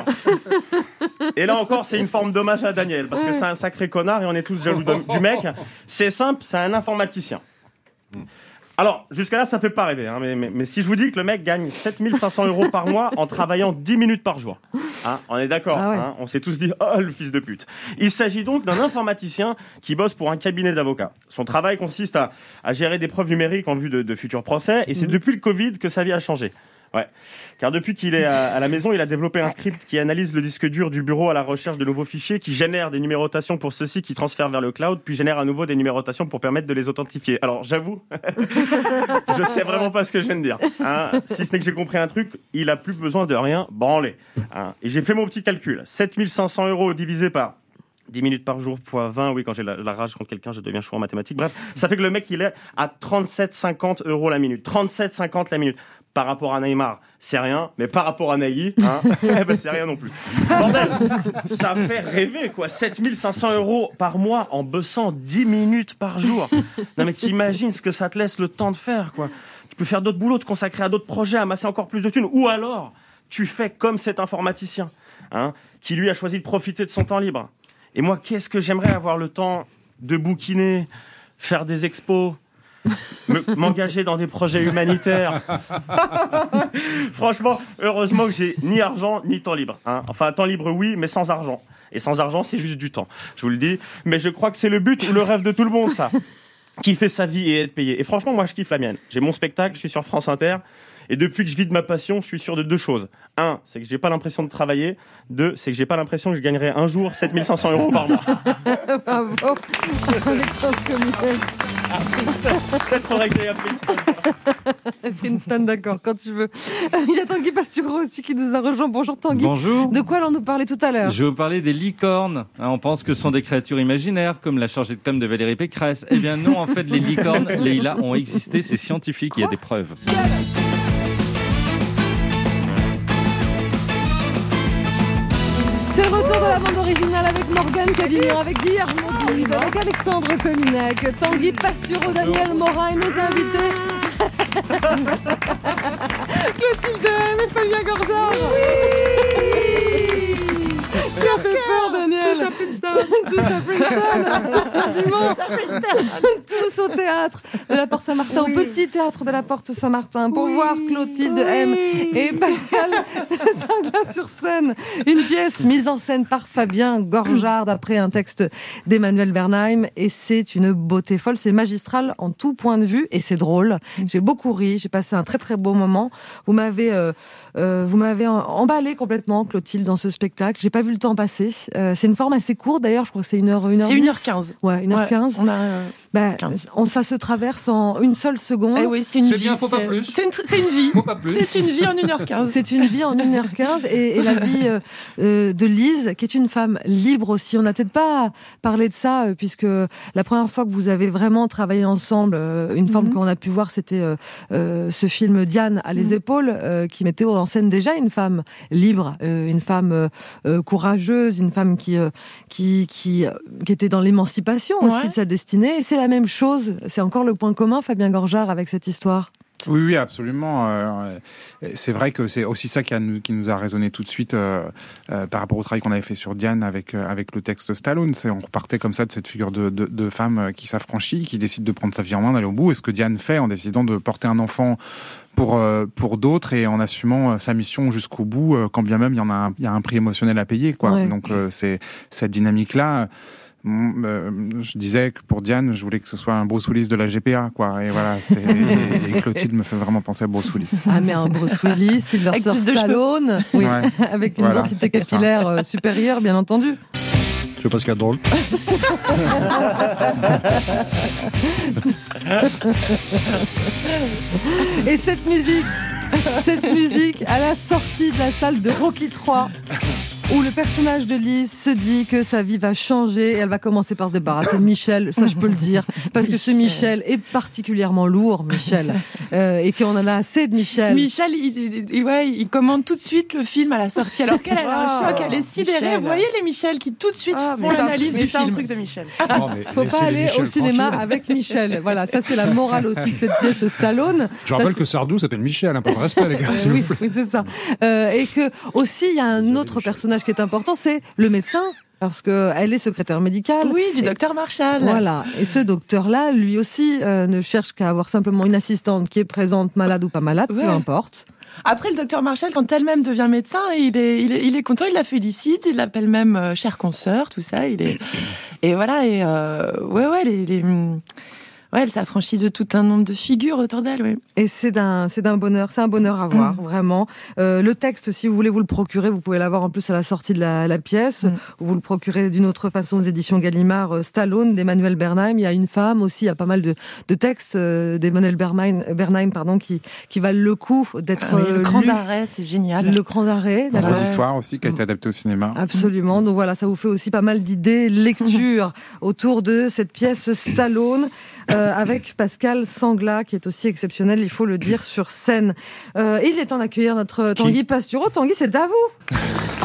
Et là encore, c'est une forme d'hommage à Daniel, parce que c'est un sacré connard et on est tous jaloux de- du mec. C'est simple, c'est un informaticien. Alors, jusqu'à là, ça fait pas rêver, hein, mais, mais, mais si je vous dis que le mec gagne sept mille cinq cents euros par mois en travaillant dix minutes par jour, hein, on est d'accord,
Ah ouais.
hein, on s'est tous dit, oh, le fils de pute. Il s'agit donc d'un informaticien qui bosse pour un cabinet d'avocats. Son travail consiste à, à gérer des preuves numériques en vue de, de futurs procès, et c'est depuis le Covid que sa vie a changé. Ouais. Car depuis qu'il est à, à la maison, il a développé un script qui analyse le disque dur du bureau à la recherche de nouveaux fichiers, qui génère des numérotations pour ceux-ci, qui transfèrent vers le cloud, puis génère à nouveau des numérotations pour permettre de les authentifier. Alors, j'avoue, je sais vraiment pas ce que je viens de dire. Hein. Si ce n'est que j'ai compris un truc, il a plus besoin de rien branler. Hein. Et j'ai fait mon petit calcul. sept mille cinq cents euros divisé par dix minutes par jour fois vingt, oui, quand j'ai la, la rage contre quelqu'un, je deviens chaud en mathématiques. Bref, ça fait que le mec, il est à trente-sept cinquante euros la minute. trente-sept cinquante la minute. Par rapport à Neymar, c'est rien, mais par rapport à Nagui, hein, eh ben c'est rien non plus. Bordel, ça fait rêver, quoi. sept mille cinq cents euros par mois en bossant dix minutes par jour. Non, mais t'imagines ce que ça te laisse le temps de faire, quoi. Tu peux faire d'autres boulots, te consacrer à d'autres projets, amasser encore plus de thunes. Ou alors, tu fais comme cet informaticien, hein, qui lui a choisi de profiter de son temps libre. Et moi, qu'est-ce que j'aimerais avoir le temps de bouquiner, faire des expos, Me, m'engager dans des projets humanitaires. Franchement, heureusement que j'ai ni argent ni temps libre. Hein. Enfin, temps libre, oui, mais sans argent. Et sans argent, c'est juste du temps. Je vous le dis. Mais je crois que c'est le but ou le rêve de tout le monde, ça. Kiffer sa vie et être payé. Et franchement, moi, je kiffe la mienne. J'ai mon spectacle, je suis sur France Inter. Et depuis que je vis de ma passion, je suis sûr de deux choses. Un, c'est que j'ai pas l'impression de travailler. Deux, c'est que j'ai pas l'impression que je gagnerai un jour sept mille cinq cents euros par mois.
Bravo, Alexandre Cominac.
Peut-être faudrait que j'aille à Princeton.
Princeton, d'accord, quand tu veux. Il y a Tanguy Pastureau aussi qui nous a rejoint. Bonjour Tanguy.
Bonjour.
De quoi allons-nous parler tout à l'heure?
Je vais vous parler des licornes. Hein, on pense que ce sont des créatures imaginaires, comme la chargée de com de Valérie Pécresse. Eh bien non, en fait, les licornes, Leïla, ont existé, c'est scientifique, il y a des preuves.
C'est le retour de la bande originale avec Morgane Cadignan, avec Guillermo Guise, avec Alexandre Cominac, Tanguy Pastureau, Daniel Morin et nos invités. Clotilde Haine et Fabien Gorjard. Oui. Tu as fait peur, Daniel.
Touche à Princeton.
Tous à Princeton, absolument. Tous au théâtre de la Porte Saint-Martin, oui. au petit théâtre de la Porte Saint-Martin, pour oui. voir Clotilde oui. M et Pascal Sangla sur scène. Une pièce mise en scène par Fabien Gorjard, d'après un texte d'Emmanuel Bernheim, et c'est une beauté folle. C'est magistral en tout point de vue, et c'est drôle. J'ai beaucoup ri, j'ai passé un très très beau moment. Vous m'avez, euh, euh, vous m'avez emballé complètement, Clotilde, dans ce spectacle. J'ai pas vu le temps passer. Euh, c'est une forme assez courte, d'ailleurs. Je crois que c'est une heure, une heure.
C'est une heure quinze.
Ouais, une heure quinze.
Ouais, on a euh,
bah, on, ça se traverse en une seule seconde.
Eh oui, c'est une
c'est
vie.
Bien, faut
c'est,
pas plus.
C'est une, c'est une vie.
Faut pas plus.
C'est une vie en une heure quinze.
C'est une vie en une heure quinze, et, et la vie euh, euh, de Lise, qui est une femme libre aussi. On n'a peut-être pas parlé de ça, euh, puisque la première fois que vous avez vraiment travaillé ensemble, euh, une forme mm-hmm. qu'on a pu voir, c'était euh, euh, ce film Diane à les mm-hmm. épaules, euh, qui mettait en scène déjà une femme libre, euh, une femme euh, euh, courageuse, une femme qui, euh, qui, qui, euh, qui était dans l'émancipation ouais. aussi de sa destinée. Et c'est la même chose, c'est encore le point commun, Fabien Gorjard, avec cette histoire.
Oui, oui, absolument. Euh, c'est vrai que c'est aussi ça qui, a, qui nous a résonné tout de suite euh, euh, par rapport au travail qu'on avait fait sur Diane avec, euh, avec le texte Stallone. C'est, on repartait comme ça de cette figure de, de, de femme qui s'affranchit, qui décide de prendre sa vie en main, d'aller au bout. Et ce que Diane fait en décidant de porter un enfant pour, euh, pour d'autres et en assumant sa mission jusqu'au bout, euh, quand bien même il y, en a un, il y a un prix émotionnel à payer, quoi. Ouais. Donc euh, c'est cette dynamique-là. Euh, je disais que pour Diane, je voulais que ce soit un Bruce Willis de la G P A, quoi. Et voilà, c'est, et, et Clotilde me fait vraiment penser à Bruce Willis.
Ah, mais un Bruce Willis, Sylvester Stallone, oui, ouais. avec une voilà, densité capillaire euh, supérieure, bien entendu.
Je sais pas ce qu'il y a de drôle.
Et cette musique, cette musique à la sortie de la salle de Rocky trois, où le personnage de Lise se dit que sa vie va changer et elle va commencer par se débarrasser de Michel, ça je peux le dire, parce que ce Michel est particulièrement lourd, Michel, euh, et qu'on en a assez de Michel.
Michel, il, il, ouais, il commande tout de suite le film à la sortie, alors qu'elle elle a un choc, elle est sidérée. Michel. Vous voyez les Michel qui tout de suite ah, font l'analyse
ça,
du
c'est
film.
C'est un truc de Michel.
Oh, Faut pas aller au cinéma tranquille. Avec Michel. Voilà, ça c'est la morale aussi de cette pièce Stallone.
Je rappelle ça, que Sardou s'appelle Michel, un peu de respect les gars.
Euh, oui, oui, c'est ça. Euh, et que aussi il y a un autre personnage qui est important, c'est le médecin, parce qu'elle est secrétaire médicale.
Oui, du docteur Marshall.
Voilà. Et ce docteur-là, lui aussi, euh, ne cherche qu'à avoir simplement une assistante qui est présente, malade ou pas malade, ouais. peu importe.
Après, le docteur Marshall, quand elle-même devient médecin, il est, il est, il est content, il la félicite, il l'appelle même euh, chère consoeur, tout ça. Il est, et voilà, et euh, ouais, ouais, les, les... Ouais, elle s'affranchit de tout un nombre de figures autour d'elle, oui.
Et c'est d'un, c'est d'un bonheur, c'est un bonheur à voir, mmh. vraiment. Euh, le texte, si vous voulez vous le procurer, vous pouvez l'avoir en plus à la sortie de la, la pièce. Mmh. Vous le procurez d'une autre façon aux éditions Gallimard, euh, Stallone, d'Emmanuel Bernheim. Il y a une femme aussi, il y a pas mal de, de textes euh, d'Emmanuel Bernheim, Bernheim pardon, qui, qui valent le coup d'être
ah oui, Le Grand
lu.
d'arrêt, c'est génial.
Le Grand d'arrêt.
Vendredi soir aussi, qui a été adapté au cinéma.
Absolument. Donc voilà, ça vous fait aussi pas mal d'idées, lectures autour de cette pièce Stallone, euh, avec Pascal Sangla, qui est aussi exceptionnel, il faut le dire, sur scène. Euh, il est temps d'accueillir notre Tanguy Pastureau. Tanguy, c'est à vous.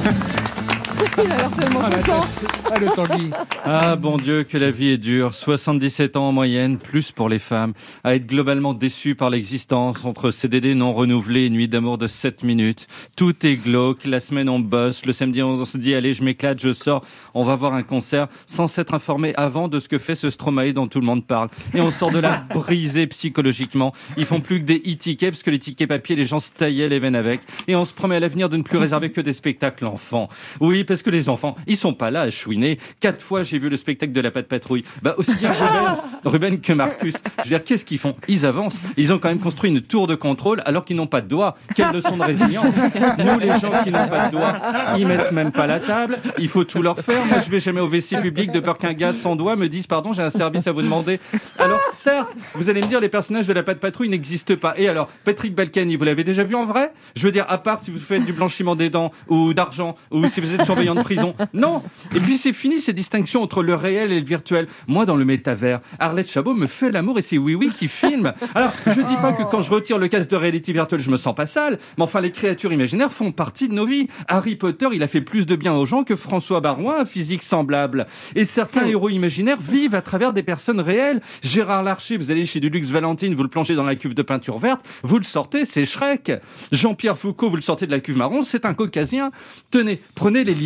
Il a l'air tellement
ah,
content.
Ah, le Tanguy.
Ah, bon Dieu, que la vie est dure. soixante-dix-sept ans en moyenne, plus pour les femmes. À être globalement déçu par l'existence, entre C D D non renouvelés et nuit d'amour de sept minutes. Tout est glauque. La semaine, on bosse. Le samedi, on se dit, allez, je m'éclate, je sors. On va voir un concert sans s'être informé avant de ce que fait ce Stromae dont tout le monde parle. Et on sort de là brisé psychologiquement. Ils font plus que des e-tickets, parce que les tickets papier, les gens se taillaient les veines avec. Et on se promet à l'avenir de ne plus réserver que des spectacles enfants. Oui, parce que les enfants, ils sont pas là à chouiner. Quatre fois, j'ai vu le spectacle de la Patte Patrouille. Bah, aussi bien Ruben, Ruben que Marcus. Je veux dire, qu'est-ce qu'ils font? Ils avancent. Ils ont quand même construit une tour de contrôle alors qu'ils n'ont pas de doigts. Quelle leçon de résilience. Nous, les gens qui n'ont pas de doigts, ils mettent même pas la table. Il faut tout leur faire. Moi, je vais jamais au W C public de peur qu'un gars sans doigts me dise, pardon, j'ai un service à vous demander. Alors, certes, vous allez me dire, les personnages de la Patte Patrouille n'existent pas. Et alors, Patrick Balkany, vous l'avez déjà vu en vrai? Je veux dire, à part si vous faites du blanchiment des dents ou d'argent ou si vous êtes surveillant de prison. Non. Et puis c'est fini ces distinctions entre le réel et le virtuel. Moi, dans le métavers, Arlette Chabot me fait l'amour et c'est Oui Oui qui filme. Alors, je dis pas que quand je retire le casque de réalité virtuelle, je me sens pas sale, mais enfin, les créatures imaginaires font partie de nos vies. Harry Potter, il a fait plus de bien aux gens que François Barouin, un physique semblable. Et certains héros imaginaires vivent à travers des personnes réelles. Gérard Larcher, vous allez chez Dulux Valentine, vous le plongez dans la cuve de peinture verte, vous le sortez, c'est Shrek. Jean-Pierre Foucault, vous le sortez de la cuve marron, c'est un caucasien. Tenez, prenez les licornes.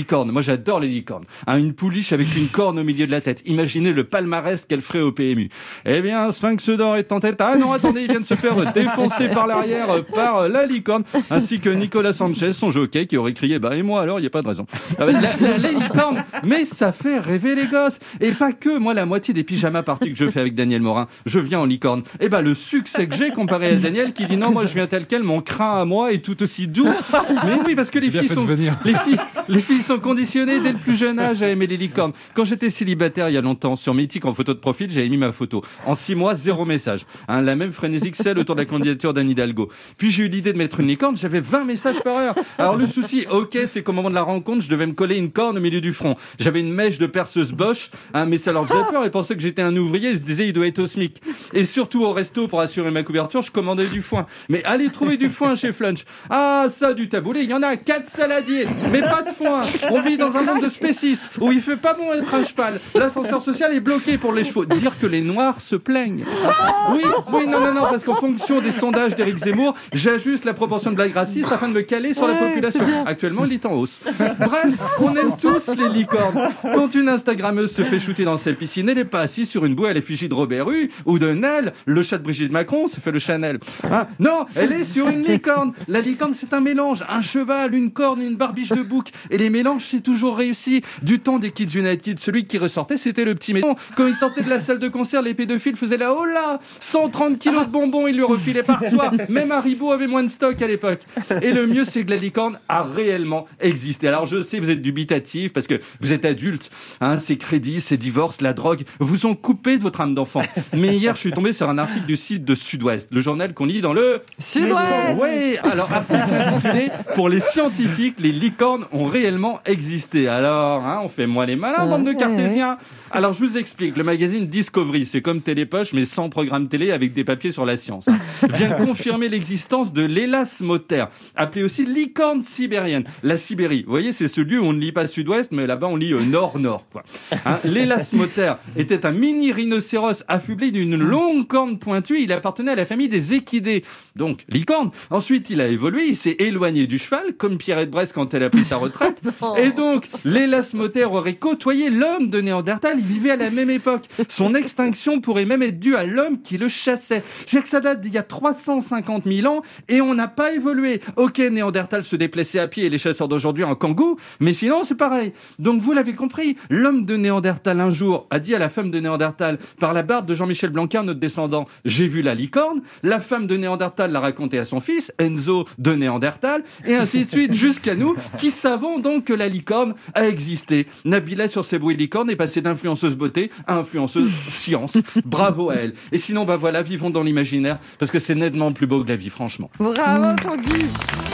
licornes. Moi, j'adore les licornes. Hein, une pouliche avec une corne au milieu de la tête. Imaginez le palmarès qu'elle ferait au P M U. Eh bien, Sphinx d'or est en tête. Ah non, attendez, il vient de se faire défoncer par l'arrière par la licorne, ainsi que Nicolas Sanchez, son jockey, qui aurait crié, bah, et moi alors, il n'y a pas de raison. La, la, la licorne, mais ça fait rêver les gosses. Et pas que, moi, la moitié des pyjamas parties que je fais avec Daniel Morin, je viens en licorne. Et bah, le succès que j'ai comparé à Daniel qui dit non, moi, je viens tel quel, mon crin à moi est tout aussi doux. Mais oui, parce que les filles, sont, les, filles, les filles sont conditionnées dès le plus jeune âge à aimer les licornes. Quand j'étais célibataire il y a longtemps, sur Mythique en photo de profil, j'avais mis ma photo. En six mois, zéro message. Hein, la même frénésie que celle autour de la candidature d'Anne Hidalgo. Puis j'ai eu l'idée de mettre une licorne, j'avais vingt messages par heure. Alors le souci, ok, c'est qu'au moment de la rencontre, je devais me coller une corne au milieu du front. J'avais une mèche de perceuse Bosch, hein, mais ça leur faisait peur. Ils pensaient que j'étais un ouvrier, ils se disaient il doit être au SMIC. Et surtout au resto, pour assurer ma couverture, je commandais du foin. Mais allez trouver du foin chez Flunch. Ah, ça, du taboulé, il y en a quatre saladiers, mais pas de foin. On vit dans un monde de spécistes où il fait pas bon être un cheval. L'ascenseur social est bloqué pour les chevaux. Dire que les noirs se plaignent. Oui, oui, non, non, non, parce qu'en fonction des sondages d'Éric Zemmour, j'ajuste la proportion de blagues racistes afin de me caler sur la population. Actuellement, il est en hausse. Bref, on aime tous les licornes. Quand une Instagrammeuse se fait shooter dans sa piscine, elle n'est pas assise sur une bouée à l'effigie de Robert Hue ou de Nel, le chat de Brigitte Macron, ça fait le Chanel. Hein, non, elle est sur une licorne. La licorne, c'est un mélange. Un cheval, une corne, une barbiche de bouc. Et les mélanges, c'est toujours réussi. Du temps des Kids United, celui qui ressortait, c'était le petit médon. Quand il sortait de la salle de concert, les pédophiles faisaient la oh là cent trente kilos de bonbons, ils lui refilaient par soir. Même Haribo avait moins de stock à l'époque. Et le mieux, c'est que la licorne a réellement existé. Alors je sais, vous êtes dubitatif parce que vous êtes adulte. Hein, ces crédits, ces divorces, la drogue vous ont coupé de votre âme d'enfant. Mais hier, je suis tombé sur un article du site de Sud-Ouest, le journal qu'on lit dans le
Sud-Ouest.
Oui, alors article intitulé pour les scientifiques, les licornes ont réellement existé. Alors, hein, on fait moi les malins, bande de cartésiens. Alors je vous explique, le magazine Discovery, c'est comme Télépoche mais sans programme télé avec des papiers sur la science, hein, vient confirmer l'existence de l'élasmotère, appelée aussi licorne sibérienne. La Sibérie, vous voyez, c'est ce lieu où on ne lit pas sud-ouest, mais là-bas on lit euh, nord-nord. Quoi. Hein, l'élasmotère était un mini rhinocéros affublé d'une longue corne pointue. Il appartenait à la famille des équidés, donc licorne. Ensuite, il a évolué, il s'est éloigné du cheval, comme Pierrette Bresse quand elle a pris sa retraite. Et donc, l'élasmotère aurait côtoyé l'homme de Néandertal. Il vivait à la même époque. Son extinction pourrait même être due à l'homme qui le chassait. C'est que ça date d'il y a trois cent cinquante mille ans et on n'a pas évolué. Ok, Néandertal se déplaçait à pied et les chasseurs d'aujourd'hui en kangou, mais sinon c'est pareil. Donc vous l'avez compris, l'homme de Néandertal un jour a dit à la femme de Néandertal, par la barbe de Jean-Michel Blanquer, notre descendant, j'ai vu la licorne. La femme de Néandertal l'a raconté à son fils, Enzo de Néandertal, et ainsi de suite jusqu'à nous, qui savons donc que la licorne a existé. Nabila sur ses bruits licornes est passée d'influenceuse beauté à influenceuse science. Bravo à elle. Et sinon, bah voilà, vivons dans l'imaginaire, parce que c'est nettement plus beau que la vie, franchement.
Bravo, Tanguy.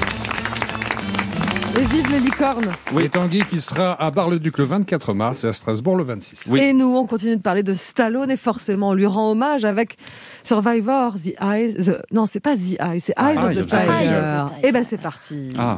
Et vive les licornes.
Oui. Et Tanguy qui sera à Bar-le-Duc le vingt-quatre mars et à Strasbourg le vingt-six.
Oui. Et nous, on continue de parler de Stallone et forcément, on lui rend hommage avec Survivor, The Eyes... The... Non, c'est pas The Eyes, c'est Eyes
ah,
of the Tiger. Et ben c'est parti.
Ah.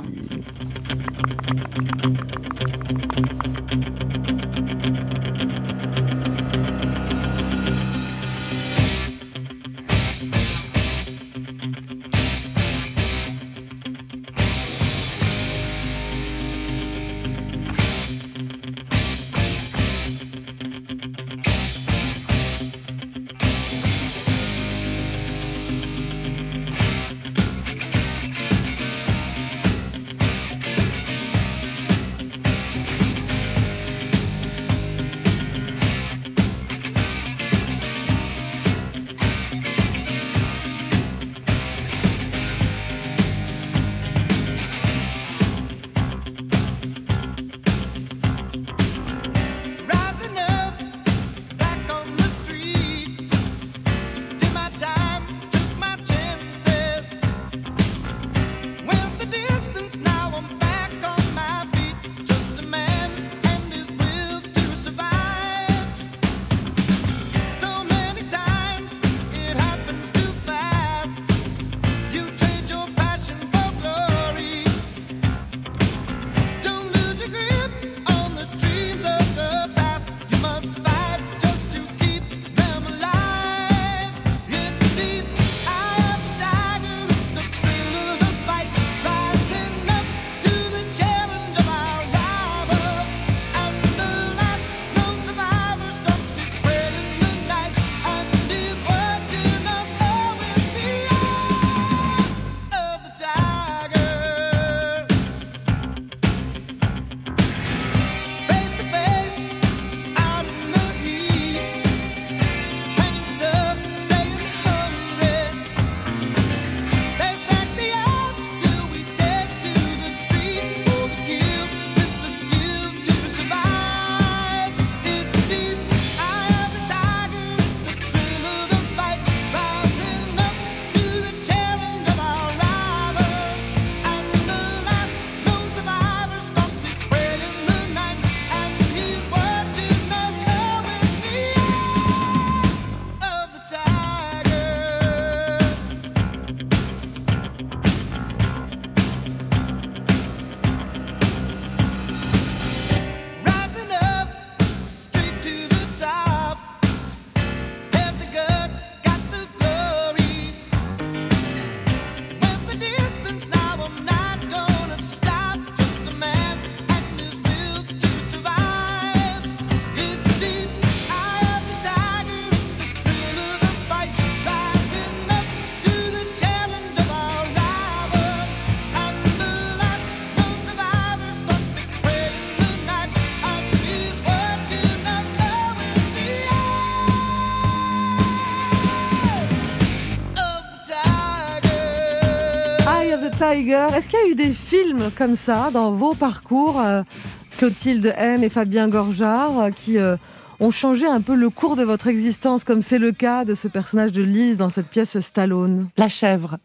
Tiger. Est-ce qu'il y a eu des films comme ça dans vos parcours, euh, Clotilde M et Fabien Gorjard, euh, qui euh, ont changé un peu le cours de votre existence, comme c'est le cas de ce personnage de Lise dans cette pièce Stallone?
La chèvre.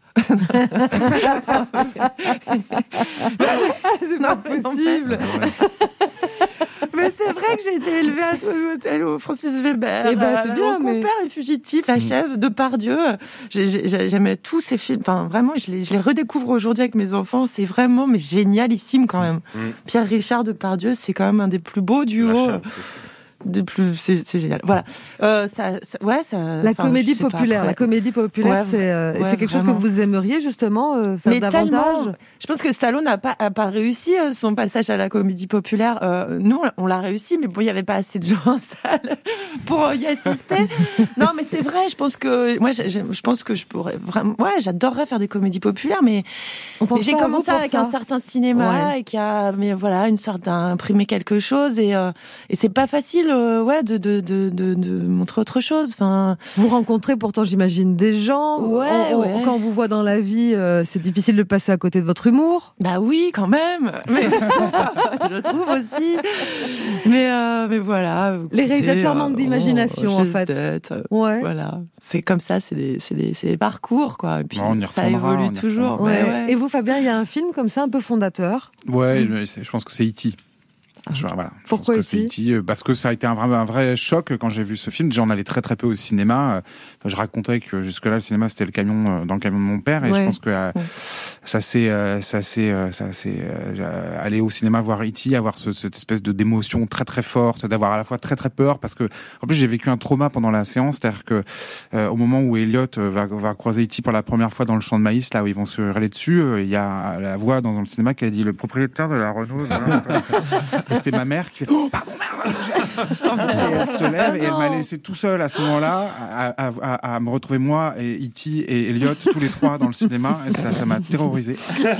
C'est pas possible.
Mais c'est vrai que j'ai été élevée à l'hôtel au Francis Weber.
Eh ben, c'est bien,
Mon
mais-
père est fugitif, La chèvre, Depardieu. J'ai- j'ai- J'aimais tous ces films. Enfin, vraiment, je les, je les redécouvre aujourd'hui avec mes enfants. C'est vraiment mais génialissime quand même.
Mm.
Pierre Richard Depardieu, c'est quand même un des plus beaux duos. Des plus, c'est c'est génial. Voilà. Euh, ça, ça- ouais, ça.
La
enfin,
comédie
je sais pas,
populaire,
après.
la comédie populaire,
Ouais,
c'est euh,
ouais,
c'est quelque chose
vraiment.
que vous aimeriez justement euh, faire
Mais
davantage.
tellement, je pense que Stallone n'a pas, a pas réussi euh, son passage à la comédie populaire. Euh, nous, on l'a réussi, mais bon, il n'y avait pas assez de gens en salle pour euh, y assister. Non, mais c'est vrai. Je pense que moi, j'ai- je pense que je pourrais vraiment. Ouais, j'adorerais faire des comédies populaires, mais,
On pense
mais j'ai
pas à
commencé
vous pour
avec
ça.
un certain cinéma
Ouais.
et qui a, mais voilà, une sorte d'imprimer quelque chose et euh, et c'est pas facile, euh, ouais, de de de de, de montrer autre chose. Enfin,
vous rencontrez pourtant, j'imagine, des gens.
Ouais,
On- on-
ouais.
Quand on vous voit dans la vie, euh, c'est difficile de passer à côté de votre humour.
Bah oui, quand même. Mais je le trouve aussi. Mais euh, mais voilà.
Les
écoutez,
réalisateurs
euh,
manquent d'imagination,
oh,
en
j'ai
fait.
tête, euh,
Ouais.
Voilà. C'est comme ça. C'est des c'est des c'est des parcours quoi. Et puis
Bon, on y
ça
retournera,
évolue
on y
toujours.
Ouais.
Ouais, ouais.
Et vous, Fabien, il y a un film comme ça, un peu fondateur.
Ouais, mais c'est- je pense que c'est E T Je, voilà, je
Pourquoi
pense que
E T?
c'est E T, euh, parce que ça a été un vrai, un vrai choc quand j'ai vu ce film. Déjà, on allait très très peu au cinéma. Euh, enfin, je racontais que jusque-là, le cinéma c'était le camion euh, dans le camion de mon père, et
Ouais.
je pense que euh, ça s'est, euh, ça s'est, euh, ça s'est, euh, aller au cinéma voir E T, avoir ce, cette espèce de d'émotion très très forte, d'avoir à la fois très très peur, parce que en plus j'ai vécu un trauma pendant la séance, c'est-à-dire que euh, au moment où Elliot euh, va, va croiser E T pour la première fois dans le champ de maïs, là où ils vont se hurler dessus, euh, il y a la voix dans le cinéma qui a dit le propriétaire de la Renault. voilà. Et c'était ma mère qui fait oh pardon merde. Et elle se lève et elle m'a laissé tout seul à ce moment-là à, à, à, à me retrouver moi et E T et Elliot tous les trois dans le cinéma, et ça ça m'a terrorisé.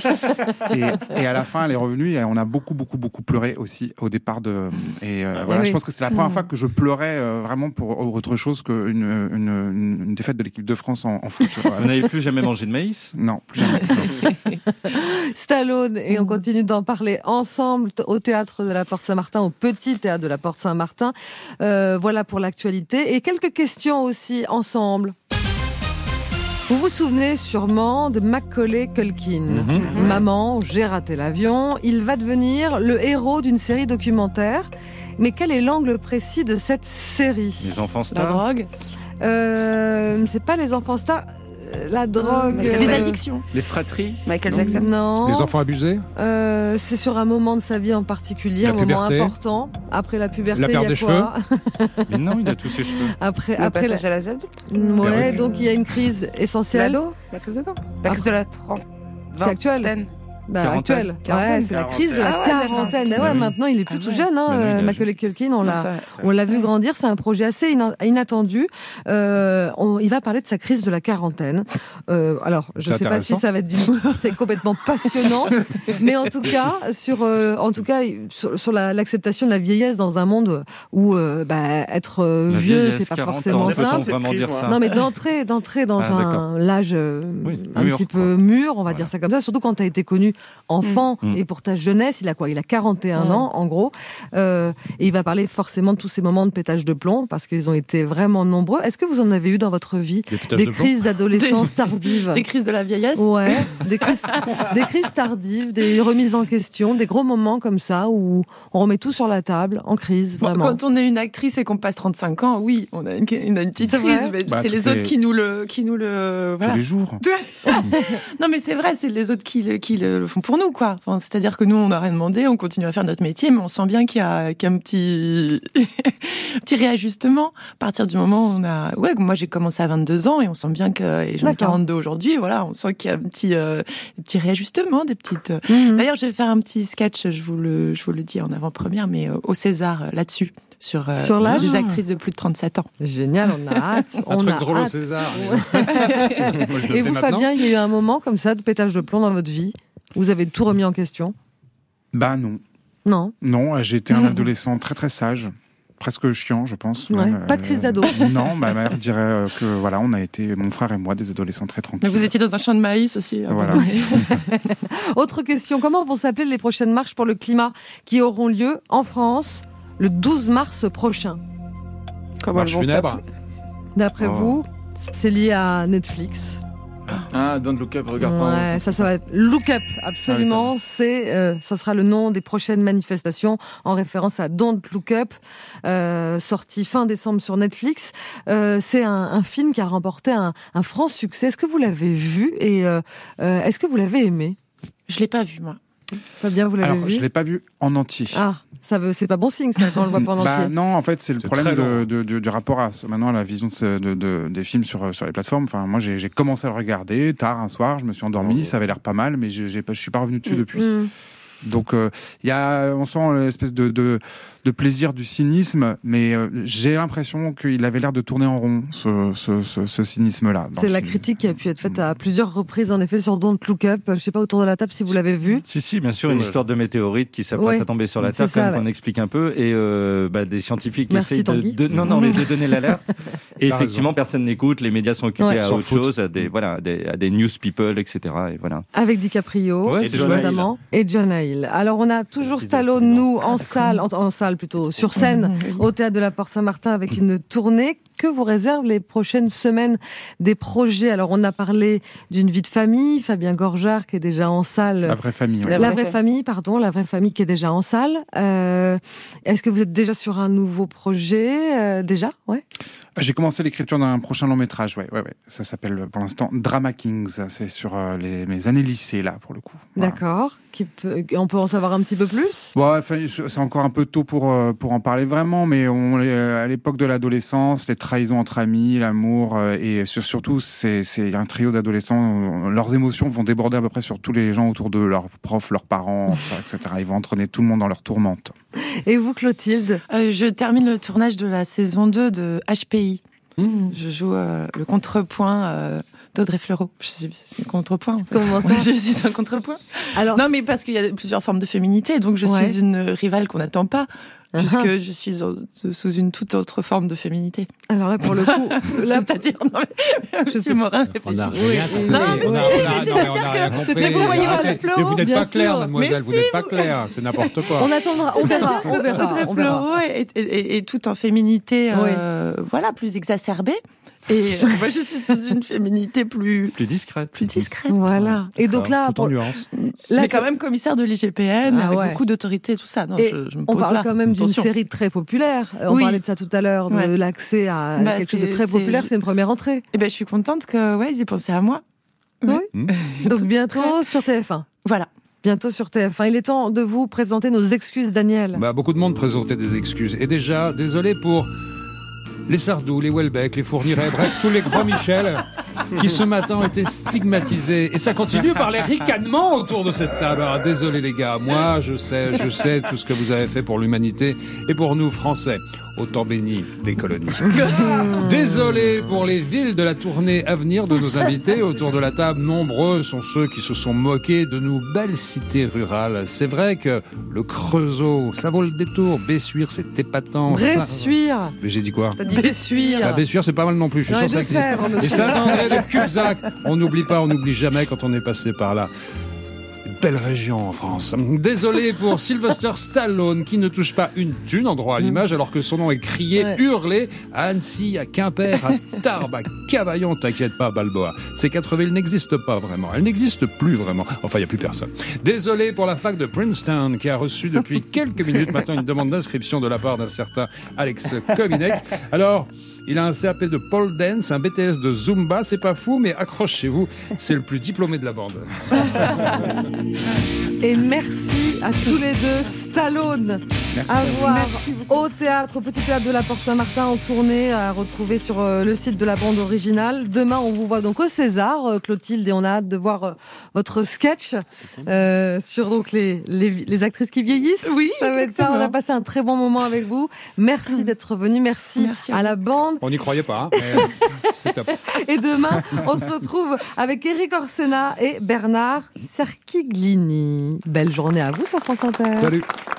Et, et à la fin elle est revenue et on a beaucoup beaucoup beaucoup pleuré aussi au départ de et euh, voilà,
oui.
je pense que c'est la première fois que je pleurais euh, vraiment pour autre chose qu'une une, une, une défaite de l'équipe de France en, en foot.
Vous n'avez plus jamais mangé de maïs?
Non, plus jamais.
Stallone, et on continue d'en parler ensemble t- au théâtre de la Porte Saint-Martin, au petit théâtre de la Porte Saint-Martin. Euh, voilà pour l'actualité. Et quelques questions aussi ensemble. Vous vous souvenez sûrement de Macaulay Culkin.
Mhm.
Maman, j'ai raté l'avion. Il va devenir le héros d'une série documentaire. Mais quel est l'angle précis de cette série?
Les enfants
La
stars.
drogue,
Euh, c'est pas les enfants stars. euh, La drogue.
les
euh,
addictions.
Les fratries.
Michael Jackson.
Non.
Les enfants abusés.
Euh, c'est sur un moment de sa vie en particulier,
La
un moment
puberté.
important. Après la puberté,
La
il y
perte
a
des
quoi
Mais non, il a tous ses cheveux.
Après,
Le
après
passage à l'âge adulte.
la... Ouais,
perruque.
donc il y a une crise essentielle.
L'ado. La crise d'ado. La crise de la trente.
C'est actuel.
vingtaine.
Bah,
Quarantaine.
actuelle.
Quarantaine.
Ouais, c'est la crise de la
Ah ouais, d'accord.
quarantaine. Mais ouais,
Ah oui.
maintenant il est plus
Ah
tout
ouais.
jeune, hein,
Maintenant, il
euh,
est
Macaulay Culkin. On l'a,
Ça-
on l'a vu grandir. C'est un projet assez ina- inattendu. Euh, on, il va parler de sa crise de la quarantaine. Euh, alors, je
C'est
sais pas si
intéressant.
ça va être d'une... c'est complètement passionnant, mais en tout cas sur, euh, en tout cas sur, sur la- l'acceptation de la vieillesse dans un monde où euh, bah, être euh,
La
vieux,
vieillesse,
c'est pas
quarante ans,
forcément
peut-on
simple.
vraiment dire ça?
Non, mais d'entrer, d'entrer dans
Ah,
un
d'accord.
l'âge euh,
Oui,
un
mûr,
petit
quoi.
peu mûr, on va dire ça comme ça. Surtout quand tu as été connu enfant
Mm.
et pour ta jeunesse, il a quoi? Il a quarante et un
Mm.
ans, en gros. Euh, et il va parler forcément de tous ces moments de pétage de plomb parce qu'ils ont été vraiment nombreux. Est-ce que vous en avez eu dans votre vie
Des pétages
des
de plomb
crises d'adolescence tardive?
Des crises de la vieillesse.
Ouais, des crises, des crises tardives, des remises en question, des gros moments comme ça où on remet tout sur la table, en crise,
Bon,
vraiment.
quand on est une actrice et qu'on passe trente-cinq ans, oui, on a une, une, une petite
C'est
crise,
vrai
mais
Bah,
c'est
tous
les autres
les-
qui nous le, qui nous le, voilà.
Tous les jours.
Non, mais c'est vrai, c'est les autres qui le, qui le font pour nous, quoi. Enfin, c'est-à-dire que nous, on n'a rien demandé, on continue à faire notre métier, mais on sent bien qu'il y a, qu'il y a un petit, petit réajustement à partir du moment où on a, ouais, moi j'ai commencé à vingt-deux ans et on sent bien que, et j'en ai
D'accord.
quarante-deux aujourd'hui, voilà, on sent qu'il y a un petit, euh, des petits réajustements, des petites. euh,
Mhm.
D'ailleurs, je vais faire un petit sketch, je vous le, je vous le dis en avant-première, mais euh, au César, euh, là-dessus, sur, euh,
Sur l'âge
les actrices de plus de trente-sept ans.
Génial, on a hâte.
Un
on
truc
a
drôle au
hâte.
César.
Ouais.
Moi, je le
Et
fais
vous,
maintenant.
Fabien, il y a eu un moment comme ça de pétage de plomb dans votre vie? Vous avez tout remis en question?
Bah non.
Non.
Non, j'ai été un adolescent très très sage. presque chiant, je pense.
Ouais,
même,
pas de crise d'ado.
Non, ma mère dirait euh, que voilà, on a été, mon frère et moi, des adolescents très tranquilles.
Mais vous étiez dans un champ de maïs aussi. Hein,
voilà.
Autre question, comment vont s'appeler les prochaines marches pour le climat qui auront lieu en France le douze mars prochain?
Comment
Marche funèbre.
D'après
Oh.
vous, c'est lié à Netflix.
Ah, Don't Look Up, regarde pas.
Ouais, ça, ça va être Look Up, absolument. C'est, euh, ça sera le nom des prochaines manifestations en référence à Don't Look Up, euh, sorti fin décembre sur Netflix. Euh, c'est un, un film qui a remporté un, un franc succès. Est-ce que vous l'avez vu et euh, euh, est-ce que vous l'avez aimé?
Je l'ai pas vu, moi.
Fabien, vous l'avez
Alors,
vu?
je l'ai pas vu en entier.
Ah, ça veut, c'est pas bon signe ça quand on le voit pas en
Bah,
entier.
non, en fait, c'est le
C'est
problème
très long.
de, de, de- du rapport à maintenant à la vision de, ce- de- de- des films sur, sur les plateformes. Enfin, moi, j'ai j'ai commencé à le regarder tard un soir, je me suis endormi, ça avait l'air pas mal, mais j'ai j'ai pas- je suis pas revenu dessus depuis.
Mm.
Donc, il y a, on sent l'espèce de, de, de plaisir du cynisme, mais euh, j'ai l'impression qu'il avait l'air de tourner en rond, ce, ce, ce, ce cynisme-là. dans
C'est
le
la
film.
critique qui a pu être faite à plusieurs reprises, en effet, sur Don't Look Up. Je sais pas autour de la table si vous l'avez vu.
Si, si, bien sûr, une
Ouais.
histoire de météorite qui s'apprête
Ouais.
à tomber sur la
C'est
Terre,
ça,
comme
ouais.
qu'on explique un peu, et euh, bah, des scientifiques
Merci,
essayent de,
Tanguy.
de- non, non, mais de donner l'alerte. Et
T'as
effectivement,
raison.
personne n'écoute, les médias sont occupés
Ouais.
à
S'en
autre
foutent.
chose, à des, voilà, à des, à des news people, et cetera. Et voilà.
Avec DiCaprio,
Ouais,
c'est John
notamment, et John Hill. Alors, on a toujours
Petit
Stallone,
accident.
nous, en salle, en, en salle plutôt, sur scène, au Théâtre de la Porte-Saint-Martin, avec une tournée. Que vous réservent les prochaines semaines des projets? Alors, on a parlé d'une vie de famille, Fabien Gorjard, qui est déjà en salle.
La vraie famille. ouais.
La
La
vraie
vraie
fa-
famille, pardon, la vraie famille qui est déjà en salle. Euh, Est-ce que vous êtes déjà sur un nouveau projet euh, déjà? Ouais.
J'ai commencé l'écriture d'un prochain long métrage, ouais, ouais, ouais. Ça s'appelle pour l'instant Drama Kings. C'est sur euh, les, mes années lycée, là, pour le coup. Voilà.
D'accord. Qui peut- on peut en savoir un petit peu plus?
Bon, enfin, c'est encore un peu tôt pour, euh, pour en parler vraiment, mais on est à l'époque de l'adolescence, les trahisons entre amis, l'amour, euh, et sur- surtout, c'est c'est un trio d'adolescents. euh, Leurs émotions vont déborder à peu près sur tous les gens autour d'eux, leurs profs, leurs parents, ça, et cetera. Ils vont entraîner tout le monde dans leur tourmente.
Et vous, Clotilde?
Euh, je termine le tournage de la saison deux de H P I. Je joue euh, le contrepoint euh, d'Audrey Fleurot. Je suis c'est un contrepoint. en fait.
Comment ça?
Ouais, je suis un contrepoint.
Alors,
Non, mais parce qu'il y a plusieurs formes de féminité, donc je
Ouais.
suis une rivale qu'on n'attend pas,
Uh-huh.
puisque je suis en- sous une toute autre forme de féminité.
alors là, pour le coup, là,
C'est-à-dire, non, mais,
Je sais
Monsieur Morin,
On n'a
réfléchit.
rien compris.
Non, mais
On a-
si,
on a-
mais
non, mais
c'est-à-dire
on a
que
rien
c'est
compris.
très vous voyez
Arrêtez.
Audrey Fleurot,
Mais vous n'êtes
bien
pas clair,
sûr.
mademoiselle.
Mais
Vous
si,
n'êtes pas clair. C'est n'importe quoi.
on attendra, on verra, on verra,
Audrey
on verra.
Fleurot est, est, est- est tout en féminité, euh, voilà, plus exacerbée. Et euh, moi, je suis sous une féminité plus,
Plus discrète.
plus discrète.
Voilà. Et donc là,
Tout en
pour-
nuance.
là,
mais quand même commissaire de l'I G P N,
Ah
avec
ouais.
beaucoup d'autorité et tout ça. Non,
Et
je, je me
on
pose
parle
là.
quand même d'une
Attention.
série très populaire. On
Oui.
parlait de ça tout à l'heure, de
Ouais.
l'accès à
Bah,
quelque chose de
c'est-
très
c'est-
populaire. C'est une première entrée.
Eh ben, je suis contente que, ouais, ils aient pensé à moi.
Oui.
Hmm.
Donc bientôt sur T F un.
Voilà.
Bientôt sur T F un. Il est temps de vous présenter nos excuses, Daniel.
Bah, beaucoup de monde présentait des excuses. Et déjà, désolé pour les Sardou, les Welbeck, les Fourniret, bref, tous les grands Michel qui ce matin ont été stigmatisés. Et ça continue par les ricanements autour de cette table. Alors, désolé les gars, moi je sais, je sais tout ce que vous avez fait pour l'humanité et pour nous Français. Autant béni les colonies. Désolé pour les villes de la tournée à venir de nos invités. Autour de la table, nombreux sont ceux qui se sont moqués de nos belles cités rurales. C'est vrai que le Creusot, ça vaut le détour. Bessuire, c'est épatant. Ça-
Bressuire.
Mais j'ai dit quoi?
T'as dit Bessuire.
Ah, Bessuire, c'est pas mal non plus. Je suis
Dans
sûr
les
que ça existe.
Deux-Sèvres,
Et
monsieur.
Saint-André de Cubzac. On n'oublie pas, on n'oublie jamais quand on est passé par là. Belle région en France. Désolé pour Sylvester Stallone qui ne touche pas une thune en droit à l'image alors que son nom est crié,
Ouais.
hurlé à Annecy, à Quimper, à Tarbes, à Cavaillon. T'inquiète pas, Balboa. Ces quatre villes n'existent pas vraiment. Elles n'existent plus vraiment. Enfin, il n'y a plus personne. Désolé pour la fac de Princeton qui a reçu depuis quelques minutes maintenant une demande d'inscription de la part d'un certain Alex Kominek. Alors, il a un C A P de pole dance, un B T S de Zumba, c'est pas fou, mais accrochez-vous, c'est le plus diplômé de la bande.
Et merci à tous les deux. Stallone,
Merci.
à voir au théâtre, au Petit Théâtre de la Porte-Saint-Martin en tournée, à retrouver sur euh, le site de la bande originale. Demain, on vous voit donc au César, euh, Clotilde, et on a hâte de voir euh, votre sketch euh, sur donc les, les, les actrices qui vieillissent.
Oui,
ça va être ça. On a passé un très bon moment avec vous. Merci d'être venu. Merci,
Merci à
à la bande.
On n'y croyait pas, hein, mais c'est top.
Et demain, on se retrouve avec Eric Orsena et Bernard Cerchiglini. Belle journée à vous sur France Inter.
Salut.